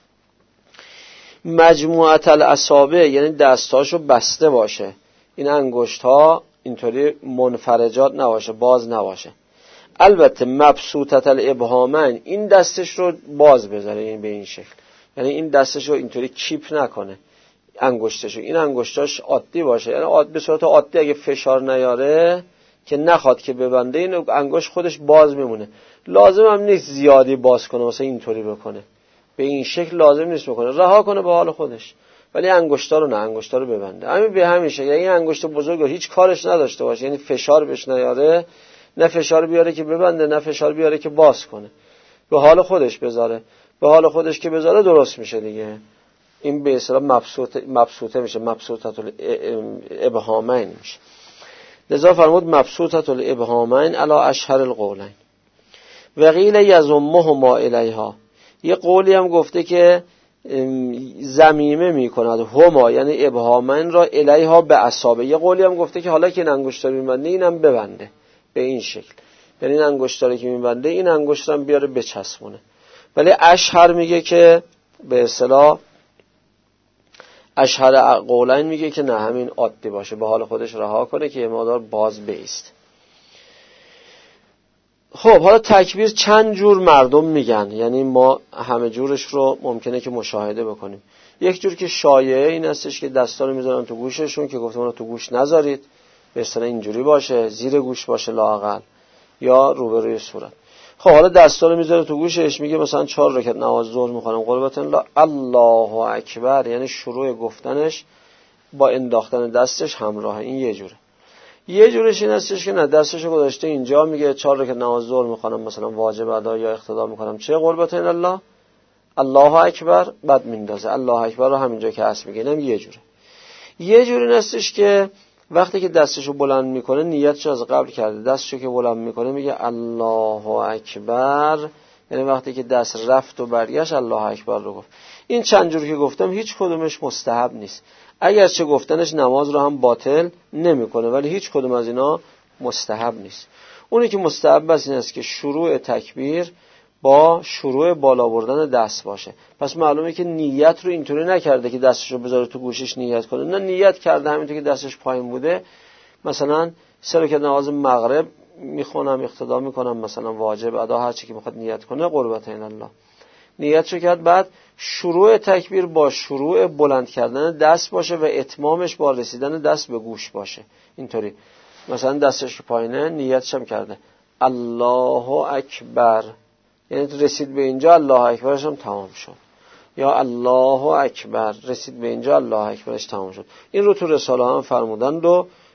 مجموعه الاصابع یعنی دستاشو بسته باشه، این انگشت‌ها اینطوری منفرجات نباشه، باز نباشه. البته مبسوطه الابهامین، این دستش رو باز بذاره، این به این شکل، یعنی این دستش رو اینطوری کیپ نکنه انگشتشو، این انگشتاش عادی باشه، یعنی به صورت عادی، اگه فشار نیاره که نخواد که ببنده، این انگشت خودش باز میمونه. لازم هم نیست زیادی باز کنه، مثلا اینطوری بکنه، به این شکل لازم نیست بکنه، رها کنه به حال خودش، ولی انگشتا رو نه، انگشتا رو ببنده. همین به همین شکل، یعنی این انگشت بزرگ رو هیچ کارش نداشته باشه، یعنی فشار بهش نیاره، نه فشار بیاره که ببنده، نه فشار بیاره که باز کنه، به حال خودش بذاره. به حال خودش که بذاره درست میشه دیگه. این به اصطلاح مبسوطه میشه، مبسوطه الابهامین میشه. لذا فرمود مبسوطه الابهامین علی اشهر القولین. و قیل یضمهما الیها، یه قولی هم گفته که ضمیمه میکند هما یعنی ابهامین را الیها به اصابع. یه قولی هم گفته که حالا که این انگشتر میبنده اینم ببنده به این شکل، یعنی این انگشتری که میبنده این انگشترم بیاره بچسبونه. ولی اشهر میگه که به اصطلاح اشهر قولین میگه که نه، همین عادی باشه، به حال خودش رها کنه که یه مقدار باز بیست. خب حالا تکبیر چند جور مردم میگن، یعنی ما همه جورش رو ممکنه که مشاهده بکنیم. یک جور که شایعه این هستش که دستا رو میذارن تو گوششون، که گفتم تو گوش نذارید، به اصطلاح اینجوری باشه، زیر گوش باشه لااقل، یا روبروی صورت. خب حالا دستا رو میذاره تو گوشش، میگه مثلا 4 رکعت نماز ظهر میخونم قربت الله اکبر، یعنی شروع گفتنش با انداختن دستش همراهه. این یه جوره. یه جورش این هستش که نه، دستشو گذاشته اینجا، میگه 4 رکعت نماز ظهر میخونم مثلا واجب ادا یا اقتدا میکنم، چه قربت الله الله اکبر، بعد میندازه الله اکبر رو همینجا که هست میگه. اینم یه جوره. یه جوری این هستش که وقتی که دستشو بلند میکنه نیتشو از قبل کرده، دستشو که بلند میکنه میگه الله اکبر، یعنی وقتی که دست رفت و برگشت الله اکبر رو گفت. این چند جور که گفتم هیچ کدومش مستحب نیست، اگرچه گفتنش نماز رو هم باطل نمیکنه، ولی هیچ کدوم از اینا مستحب نیست. اونی که مستحب است این است که شروع تکبیر با شروع بالا بردن دست باشه. پس معلومه که نیت رو اینطوری نکرده که دستشو بذاره تو گوشش نیت کنه، نه، نیت کرده همینطور که دستش پایین بوده. مثلا 3 رکعت نماز مغرب میخونم، اقتدا میکنم، مثلا واجب ادا، هر چی که میخواد نیت کنه قربت الله، نیتشو کرد. بعد شروع تکبیر با شروع بلند کردن دست باشه و اتمامش با رسیدن دست به گوش باشه. اینطوری مثلا دستش پایینه، نیتش هم کرده الله اکبر، یعنی رسید به اینجا الله اکبرش هم تمام شد، یا الله اکبر رسید به اینجا الله اکبرش تمام شد. این رو تو رساله هم فرمودند و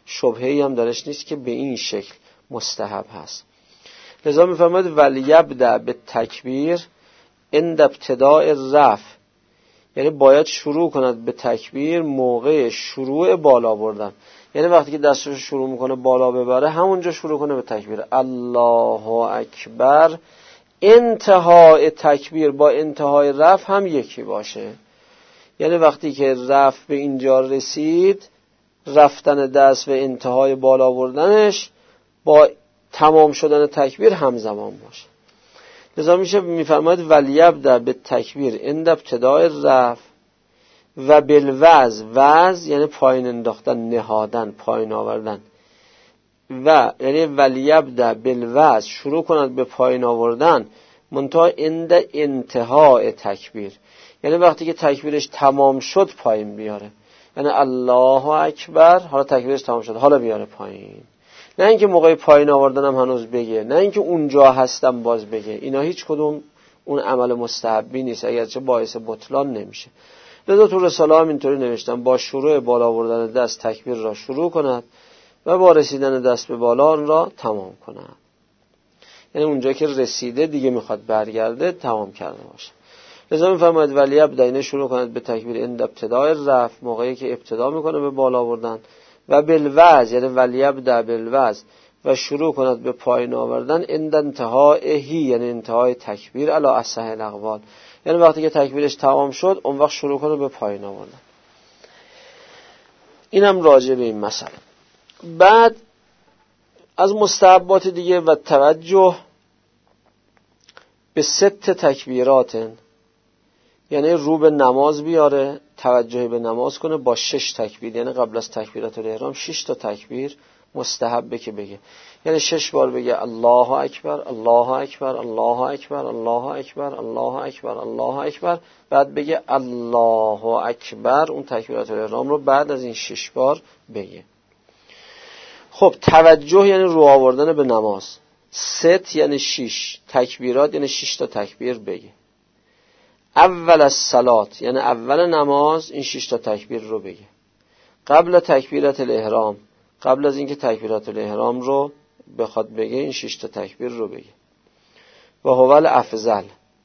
شبهه‌ای هم درش نیست که به این شکل مستحب هست. لذا می‌فرماید ولیبدأ به تکبیر عند ابتداء الرفع، یعنی باید شروع کند به تکبیر موقع شروع بالا بردن. یعنی وقتی که دستش شروع میکنه بالا ببره همونجا شروع کنه به تکبیر الله اکبر. انتهای تکبیر با انتهای رفع هم یکی باشه، یعنی وقتی که رفع به اینجا رسید رفتن دست و انتهای بالا بردنش با تمام شدن تکبیر همزمان باشه. لذا میفرماید ولیبدأ به تکبیر عند ابتداء الرفع و بالوضع، وضع یعنی پایین انداختن، نهادن، پایین آوردن، و یعنی ولیبدأ بالوضع شروع کند به پایین آوردن منتها عند انتهای تکبیر، یعنی وقتی که تکبیرش تمام شد پایین بیاره، یعنی الله اکبر، حالا تکبیرش تمام شد حالا بیاره پایین. نه اینکه موقع پایین آوردنم هنوز بگه، نه اینکه اونجا هستم باز بگه، اینا هیچ کدوم اون عمل مستحبی نیست، اگرچه باعث بطلان نمیشه. لذا تو رساله هم اینطوری نوشتم با شروع بالا آوردن دست تکبیر را شروع کند و با رسیدن دست به بالا آن را تمام کند، یعنی اونجا که رسیده دیگه میخواد برگرده تمام کرده باشه. لذا میفرماید ولیبدأ اینه شروع کند به تکبیر عند ابتداء الرفع، موقعی که ابتدا میکنه به بالا آوردن، و بالوضع یعنی ولیبدأ بالوضع و شروع کند به پایین آوردن عند انتهایه یعنی انتهای تکبیر علی اصح الاقوال، یعنی وقتی که تکبیرش تمام شد اون وقت شروع کنه به پایین آوردن. اینم راجع به این مسئله. بعد از مستحبات دیگه و توجه به 6 تکبیرات، یعنی رو به نماز بیاره، توجه به نماز کنه با 6 تکبیر، یعنی قبل از تکبیرات الاحرام 6 تا تکبیر مستحبه که بگه، یعنی 6 بار بگه الله اکبر الله اکبر الله اکبر الله اکبر الله اکبر الله اکبر، بعد بگه الله اکبر، اون تکبیرات الاحرام رو بعد از این 6 بار بگه. خب توجه یعنی رو آوردن به نماز، 6 یعنی 6 تکبیرات یعنی 6 تا تکبیر بگه. اول از صلات یعنی اول نماز این 6 تا تکبیر رو بگه. قبل تکبیرات الاحرام، قبل از اینکه تکبیرات الاحرام رو بخواد بگه این 6 تا تکبیر رو بگه. و هو الافضل،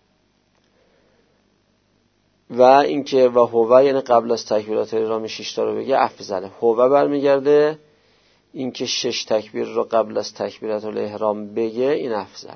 و اینکه و هو یعنی قبل از تکبیرات الاحرام 6 تا رو بگه افضل. هو برمیگرده اینکه 6 تکبیر رو قبل از تکبیرات الاحرام بگه این افضل.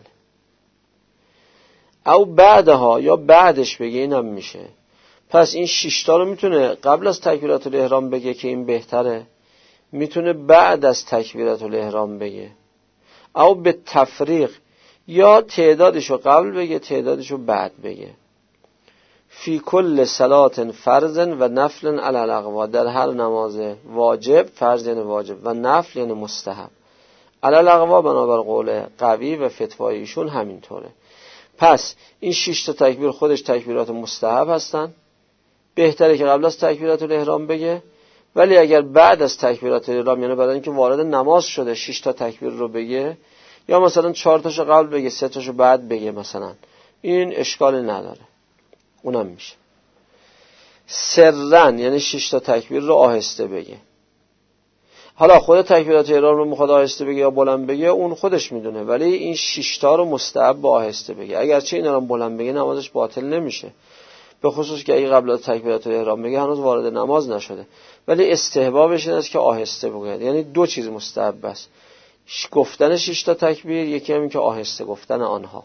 او بعدها یا بعدش بگه اینم میشه. پس این 6 تا رو میتونه قبل از تکبیرات الاحرام بگه که این بهتره، میتونه بعد از تکبیرات الاحرام بگه، او به تفریق یا تعدادشو قبل بگه تعدادشو بعد بگه. فی کل صلات فرض و نفل علی الاقوا، در هر نماز واجب، فرض یعنی واجب و نفل یعنی مستحب، علی الاقوا بنابر قول قوی و فتوای ایشون همینطوره. پس این 6 تا تکبیر خودش تکبیرات مستحب هستن، بهتره که قبل از تکبیرات الاحرام بگه، ولی اگر بعد از تکبیرات الاحرام یعنی بعد از اینکه وارد نماز شده 6 تا تکبیر رو بگه، یا مثلا 4 تاشو قبل بگه 3 تاشو بعد بگه مثلا، این اشکالی نداره، اونم میشه. سرن یعنی 6 تا تکبیر رو آهسته بگه. حالا خود تکبیرات احرام رو میخواد آهسته بگه یا بلند بگه اون خودش میدونه، ولی این 6 تا رو مستحب با آهسته بگه. اگرچه اینا رو بلند بگه نمازش باطل نمیشه، به خصوص که اگه قبل از تکبیرات احرام بگه هنوز وارد نماز نشده، ولی استحبابش این است که آهسته بگه. یعنی دو چیز مستحب است، گفتن 6 تا تکبیر، یکی همین که آهسته گفتن آنها.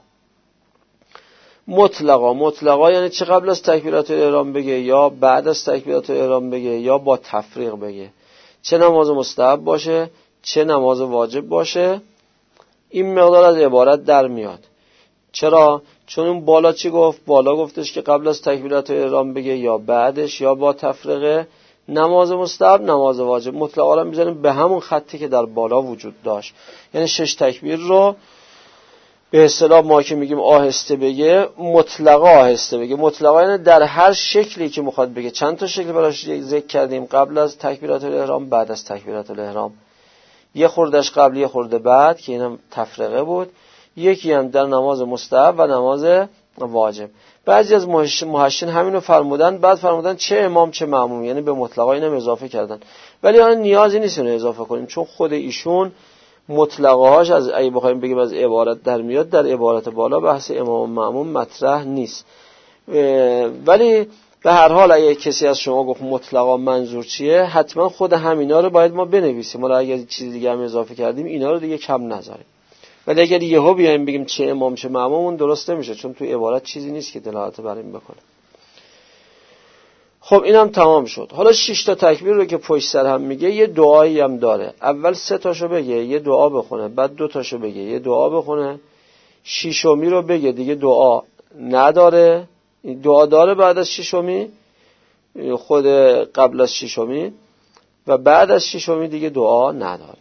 مطلقا یعنی چه قبل از تکبیرات احرام بگه یا بعد از تکبیرات احرام بگه یا با تفریق بگه، چه نماز مستحب باشه چه نماز واجب باشه، این مقدار از عبارت در میاد. چرا؟ چون اون بالا چی گفت؟ بالا گفتش که قبل از تکبیرات احرام بگه یا بعدش یا با تفریقه، نماز مستحب نماز واجب مطلقا رو میذاریم به همون خطی که در بالا وجود داشت. یعنی 6 تکبیر رو به اصطلاح ما که میگیم آهسته بگه، مطلقا آهسته بگه. مطلقا یعنی در هر شکلی که میخواد بگه. چند تا شکل براش ذکر کردیم، قبل از تکبیرات الاحرام، بعد از تکبیرات الاحرام، یه خوردش قبل یه خورده بعد که اینم تفریقه بود، یکی هم در نماز مستحب و نماز واجب. بعضی از محشین همینو فرمودن، بعد فرمودن چه امام چه مأموم، یعنی به مطلقا اینم اضافه کردن. ولی الان نیازی نیست اینو اضافه کنیم، چون خود ایشون مطلقهاش از اگه بخوایم بگیم از عبارت در میاد، در عبارت بالا بحث امام و مأموم مطرح نیست. ولی به هر حال اگه کسی از شما گفت مطلقا منظور چیه، حتما خود همینا رو باید ما بنویسیم، ولی اگه چیز دیگه هم اضافه کردیم اینا رو دیگه کم نذاریم. ولی اگر یهو بیایم بگیم چه امام چه مأموم، اون درست نمیشه، چون تو عبارت چیزی نیست که دلالت بر این بکنه. خب اینم تمام شد. حالا 6 تا تکبیر رو که پشت سر هم میگه، یه دعایی هم داره. اول 3 تاشو بگه، یه دعا بخونه، بعد 2 تاشو بگه، یه دعا بخونه، ششمی رو بگه دیگه دعا نداره. این دعا داره بعد از ششمی، خود قبل از ششمی، و بعد از ششمی دیگه دعا نداره.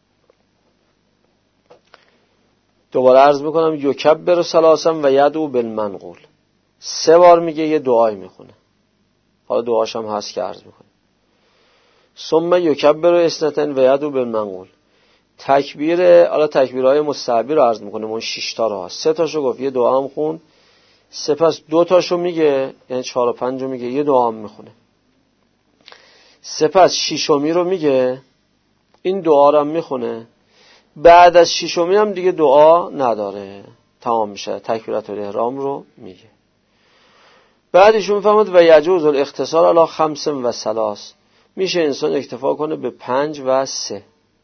دوباره عرض میکنم یکبر ثلاثا و یدعو بالمنقول. 3 بار میگه، یه دعایی میخونه، حالا دعاش هم هست که عرض میکنه. ثم یکبر اثنتین و یدعو بالمنقول. حالا تکبیرهای مستحبی رو عرض میکنه، اون 6 تا رو هست. 3 تاشو گفت، یه دعا هم خون، سپس 2 تاشو میگه، یعنی 4 و 5 رو میگه، یه دعا هم میخونه، سپس ششمی رو میگه، این دعا رو هم میخونه، بعد از ششمی هم دیگه دعا نداره، تمام میشه، تکبیرات الاحرام رو میگه. بعدشون فرمود و یجوز الاختصار علی 5 و 3. میشه انسان اکتفا کنه به 5 و 3.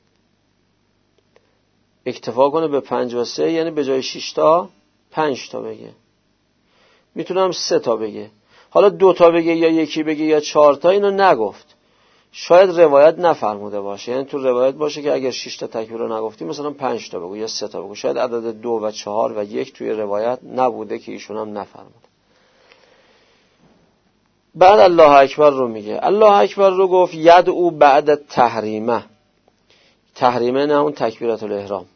اکتفا کنه به 5 و 3، یعنی به جای 6 تا 5 تا بگه. میتونم 3 تا بگه، حالا 2 تا بگه یا 1 بگه یا 4 تا، اینو نگفت. شاید روایت نفرموده باشه، یعنی تو روایت باشه که اگر 6 تا تکبیر رو نگفتی مثلا 5 تا بگو یا 3 تا بگو. شاید عدد 2 و 4 و 1 توی روایت نبوده که ایشون هم نفرموده. بعد الله اکبر رو میگه. الله اکبر رو گفت یدعو بعد تحریمه. تحریمه نه اون تکبیرات الاحرام.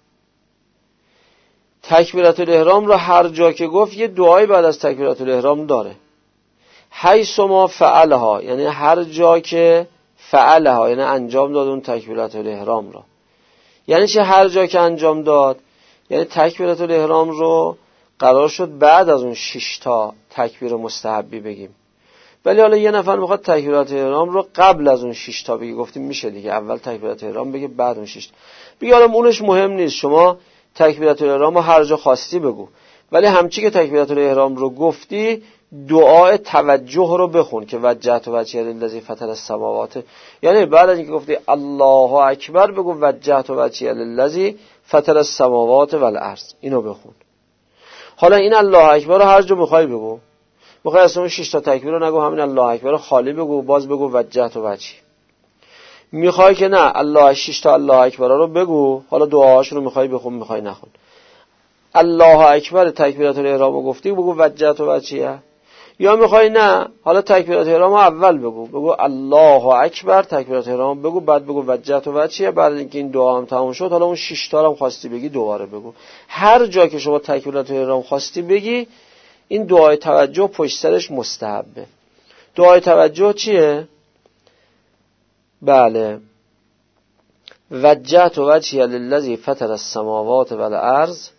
تکبیرات الاحرام رو هر جا که گفت یه دعایی بعد از تکبیرات الاحرام داره. حیث ما فعلها، یعنی هر جا که فعلها، یعنی انجام داد اون تکبیرات الاحرام رو. یعنی چه هر جا که انجام داد؟ یعنی تکبیرات الاحرام رو قرار شد بعد از اون 6 تا تکبیر مستحبی بگیم، ولی حالا یه نفر میخواد تکبیرات احرام رو قبل از اون 6 تا بگه، گفتیم میشه دیگه، اول تکبیرات احرام بگه بعد اون 6 تا بگه. حالا اونش مهم نیست، شما تکبیرات الاحرام رو هر جا خواستی بگو، ولی همچی که تکبیرات الاحرام رو گفتی دعای توجه رو بخون که وجهت وجهی للذی فطر السماوات، یعنی بعد از اینکه گفتی الله اکبر بگو وجهت وجهی للذی فطر السماوات والارض، اینو بخون. حالا این الله اکبر رو هر جا میخوای بگو، میخوای اصلا 6 تا تکبیر رو نگو، همین الله اکبر رو خالی بگو، باز بگو وجهت وجهی. میخوای که نه الله 6 تا الله اکبر رو بگو، حالا دعاهاش رو میخوای بخون میخوای نخون. الله اکبر تکبیرات الاحرام رو گفتی بگو وجهت وجهی، یا میخوای نه حالا تکبیرات احرام اول بگو الله اکبر تکبیرات احرام بگو، بعد بگو وجهت وجهی، بعد اینکه این دعا هم تموم شد حالا اون 6 تا هم خواستی بگی دوباره بگو. هر جا که شما تکبیرات احرام خواستی بگی این دعای توجه پشت سرش مستحبه. دعای توجه چیه؟ بله، وجهت وجهی للذی فطر السماوات والارض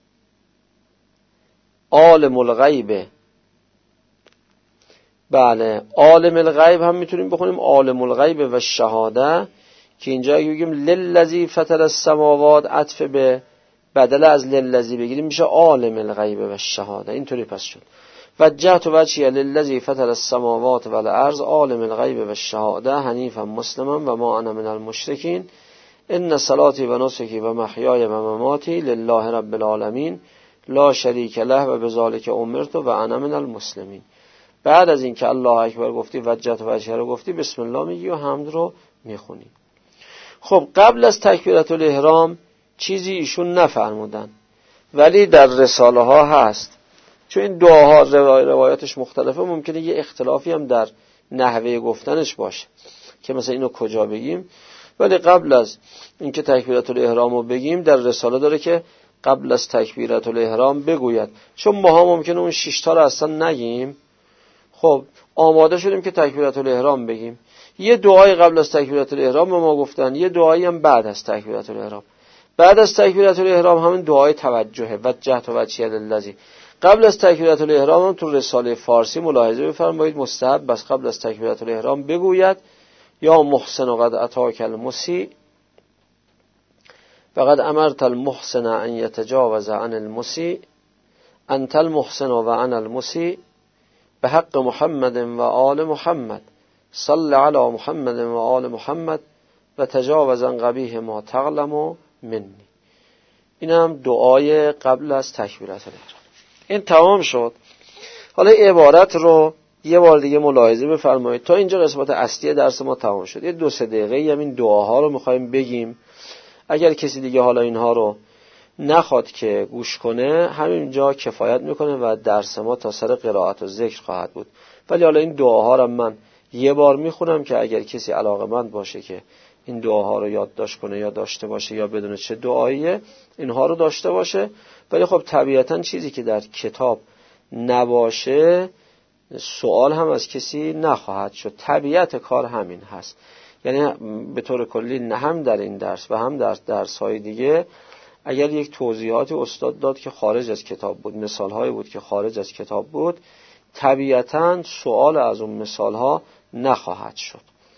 عالم الغیب. بله، عالم الغیب هم میتونیم بخونیم عالم الغیب و شهاده، که اینجا اگه بگیم للذی فطر السماوات عطف به بدل از للذی بگیریم میشه عالم الغیب و شهاده. اینطوری پس شد وجهت وجهی للذی فطر السماوات والارض عالم الغیب و شهاده حنیفا مسلما و ما انا من المشرکین ان صلاتی و نسکی و محیای و مماتی لله رب العالمین لا شریک له و بذالک امرت و انا من المسلمین. بعد از این که الله اکبر گفتی وجهت وجهی رو گفتی بسم الله میگی و حمد رو میخونی. خب قبل از تکبیرات الاحرام چیزی ایشون نفرمودن ولی در رساله ها هست، چون این دعاها روایاتش مختلفه، ممکنه یه اختلافی هم در نحوه گفتنش باشه که مثلا اینو کجا بگیم، ولی قبل از اینکه تکبیرات الاحرام رو بگیم در رساله داره که قبل از تکبیرات الاحرام بگوید، چون ما ممکنه اون 6 تا رو اصلا نگیم. خب آماده شدیم که تکبیرات الاحرام بگیم، یه دعای قبل از تکبیرات الاحرام به ما گفتن، یه دعایی هم بعد از تکبیرات الاحرام. بعد از تکبیرات الاحرام همین دعای توجهه وجهت وجهی للذی. قبل از تکبیرت الاحرام تو رساله فارسی ملاحظه بفرمایید مستحب بس قبل از تکبیرت الاحرام بگوید یا محسن و قد اتاک المسیء فقد امرت المحسن ان یتجاوز عن المسیء انت المحسن و انا المسیء به حق محمد و آل محمد صل علی محمد و آل محمد و تجاوز عن قبیح ما تعلم منی. این هم دعای قبل از تکبیرت الاحرام. این تمام شد. حالا عبارت رو یه بار دیگه ملاحظه بفرمایید. تا اینجا قسمت اصلی درس ما تمام شد. یه 2-3 دقیقه هم این دعاها رو میخوایم بگیم. اگر کسی دیگه حالا اینها رو نخواد که گوش کنه همینجا کفایت میکنه و درس ما تا سر قرائت و ذکر خواهد بود. ولی حالا این دعاها رو من یه بار میخونم که اگر کسی علاقه‌مند باشه که این دعاها رو یادداشت کنه یا داشته باشه یا بدونه چه دعاییه اینها رو داشته باشه. ولی خب طبیعتاً چیزی که در کتاب نباشه سوال هم از کسی نخواهد شد. طبیعت کار همین هست. یعنی به طور کلی نه هم در این درس و هم در درس‌های دیگه اگر یک توضیحاتی استاد داد که خارج از کتاب بود، مثال‌هایی بود که خارج از کتاب بود، طبیعتاً سوال از اون مثال‌ها نخواهد شد.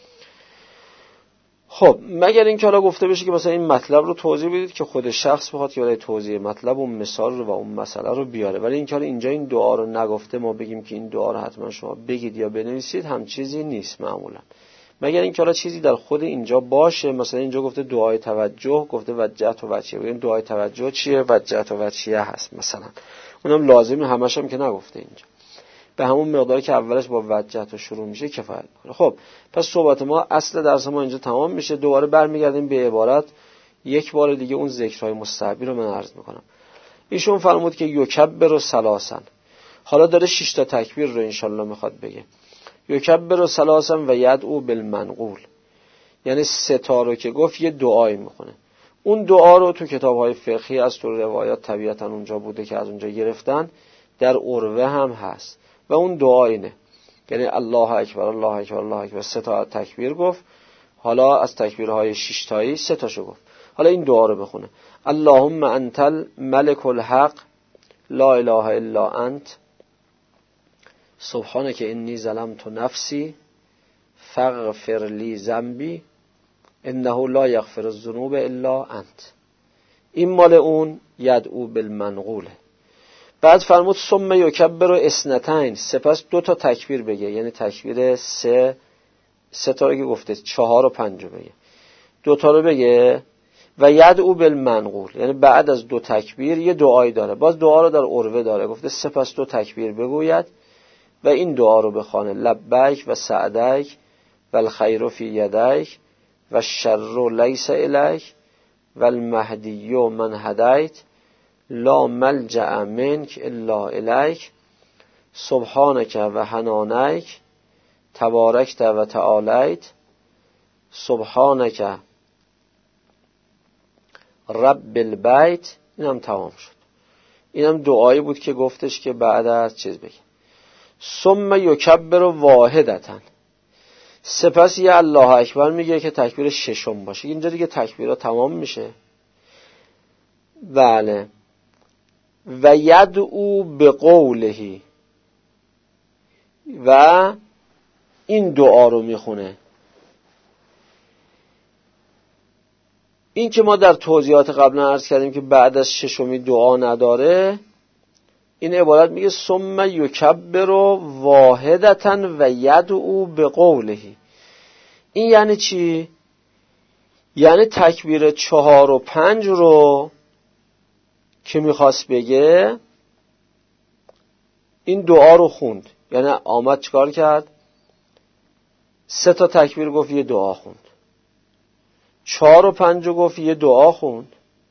خب مگر اینکه حالا گفته بشه که مثلا این مطلب رو توضیح بدید که خود شخص بخواد که برای توضیح مطلب اون مثال رو و اون مسئله رو بیاره. ولی اینکه حالا اینجا این دعا رو نگفته ما بگیم که این دعا رو حتما شما بگید یا بنویسید هم چیزی نیست معمولا. مگر اینکه حالا چیزی در خود اینجا باشه. مثلا اینجا گفته دعای توجه، گفته وجهت و وجهیه. بگیم دعای توجه چیه؟ وجهت و وجهیه هست مثلا. اونم لازمه همش هم که نگفته اینجا. به همون مقداری که اولش با وجهت شروع میشه کفایت میکنه. خب پس صحبت ما اصل درس ما اینجا تمام میشه. دوباره برمیگردیم به عبارت. یک بار دیگه اون ذکرهای مستحبی رو من عرض میکنم. ایشون فرمود که یکبر ثلاثا. حالا داره 6 تا تکبیر رو انشالله میخواد بگه. یکبر ثلاثا و یدعو بالمنقول. یعنی 3 تا رو که گفت یه دعایی میکنه. اون دعا رو تو کتاب‌های فقهی از تو روایات طبیعتاً اونجا بوده که از اونجا گرفتن، در عروه هم هست. و اون دعا اینه، یعنی الله اکبر الله اکبر الله اکبر 3 تا تکبیر گفت. حالا از تکبیرهای 6 تایی 3 تاشو گفت. حالا این دعا رو بخونه. اللهم انت الملك الحق لا اله الا انت سبحانك انی ظلمت نفسی فاغفر لی ذنبی انه لا یغفر الذنوب الا انت. این مال اون یدعو بالمنقوله. بعد فرمود ثم یکبر اثنتین، سپس 2 تا تکبیر بگه. یعنی تکبیر 3 تا رو که گفته 4 و 5 رو بگه، 2 تا رو بگه. و یدعو بالمنقول، یعنی بعد از 2 تکبیر یه دعایی داره. باز دعا رو در عروه داره، گفته سپس 2 تکبیر بگوید و این دعا رو بخوانه. لبیک و سعدیک و الخیر فی یدیک و الشر لیس الیک و المهدی من هدیت لا ملجأ منک الا الیک سبحانک و حنانیک تبارکت و تعالیت سبحانک رب البیت. این هم تمام شد. این هم دعایی بود که گفتش که بعد از چیز بگه. ثم یکبر واحدتن، سپس یه الله اکبر میگه که تکبیر 6 باشه. اینجا دیگه تکبیرها تمام میشه. بله. و یدعو بقوله، و این دعا رو میخونه. این که ما در توضیحات قبلا عرض کردیم که بعد از 6 دعا نداره. این عبارت میگه ثم یکبر واحدتن و یدعو بقوله. این یعنی چی؟ یعنی تکبیر 4 و 5 رو که میخواست بگه این دعا رو خوند. یعنی آمد چکار کرد؟ 3 تا تکبیر گفت یه دعا خوند. 4 و 5 گفت یه دعا خوند.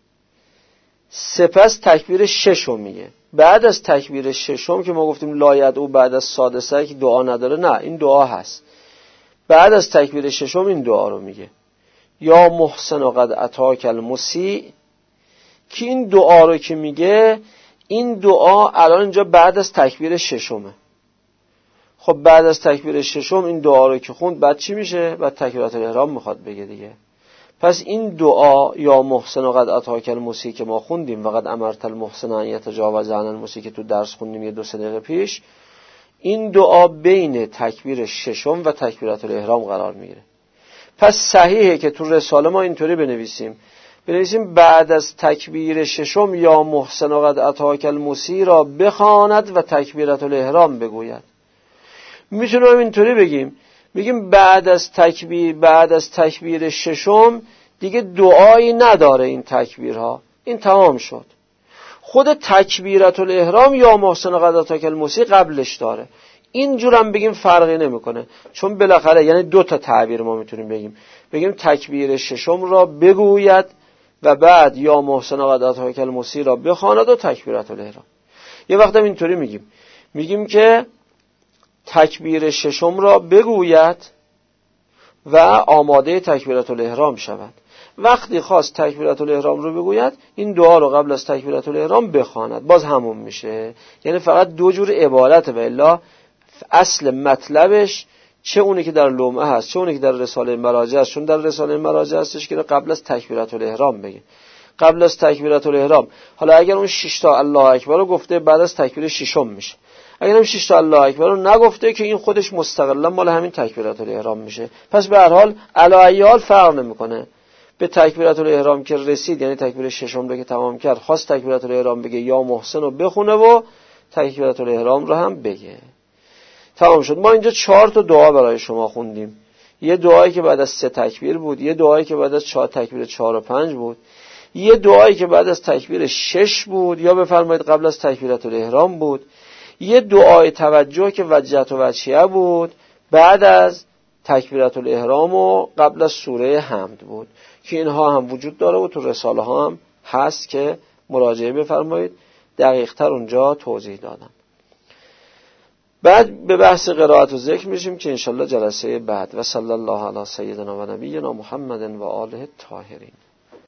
سپس تکبیر 6 میگه. بعد از تکبیر 6 که ما گفتیم لا یدعو بعد از سادسه که دعا نداره، نه این دعا هست. بعد از تکبیر 6 این دعا رو میگه یا محسن و قد اتاک المسیء. که این دعا رو که میگه، این دعا الان اینجا بعد از تکبیر 6. خب بعد از تکبیر 6 این دعا رو که خوند بعد چی میشه؟ بعد تکبیرات الاحرام میخواد بگه دیگه. پس این دعا یا محسن و قد اتاک الموسی که ما خوندیم و قد امرت المحسن ان یتجاوز عن الموسی که تو درس خوندیم یه 2-3 دقیقه پیش، این دعا بین تکبیر ششم و تکبیرات الاحرام قرار میگیره. پس صحیحه که تو رساله ما اینطوری بنویسیم بعد از تکبیر ششم یا محسن و قد اتاک الموسی را بخواند و تکبیرات الاحرام بگوید. میتونیم اینطوری بگیم بعد از تکبیر ششم دیگه دعایی نداره این تکبیرها، این تمام شد. خود تکبیرات الاحرام یا محسن و قد اتاک الموسی قبلش داره. اینجور هم بگیم فرقی نمیکنه، چون بالاخره یعنی 2 تا تعبیر ما میتونیم بگیم تکبیر ششم را بگوید و بعد یا محسن و قد اتاک الموسی را بخواند و تکبیرات الاحرام. یه وقت هم اینطوری میگیم که تکبیر ششم را بگوید و آماده تکبیرات الاحرام شود. وقتی خواست تکبیرات الاحرام رو بگوید این دعا رو قبل از تکبیرات الاحرام بخواند، باز همون میشه. یعنی فقط 2 جور عبارته و الا اصل مطلبش چه اونی که در لمعه هست چه اونی که در رساله مراجع است. چون در رساله مراجع هستش که قبل از تکبیرات الاحرام بگه، قبل از تکبیرات الاحرام. حالا اگر اون 6 تا الله اکبر رو گفته بعد از تکبیر ششم میشه، اگر هم 6 تا الله اکبر رو نگفته که این خودش مستقلا مال همین تکبیرات الاحرام میشه. پس به هر حال علی حال فرق نمیکنه. به تکبیرات الاحرام که رسید، یعنی تکبیر ششم رو که تمام کرد، خواست تکبیرات الاحرام بگه یا محسن رو بخونه و تکبیرات الاحرام رو هم بگه. تمام شد. ما اینجا 4 تا دعا برای شما خوندیم. یه دعایی که بعد از 3 تکبیر بود، یه دعایی که بعد از 4 تکبیر 4 و 5 بود، یه دعایی که بعد از تکبیر 6 بود یا بفرمایید قبل از تکبیرات الاحرام بود، یه دعای توجه که وجهت و وجهیه بود بعد از تکبیرات الاحرام و قبل از سوره حمد بود که اینها هم وجود داره و تو رساله ها هم هست که مراجعه بفرمایید، دقیق تر اونجا توضیح دادم. بعد به بحث قرائت و ذکر میشیم که انشالله جلسه بعد. و صلی الله علی سیدنا و نبینا محمد و آله الطاهرین.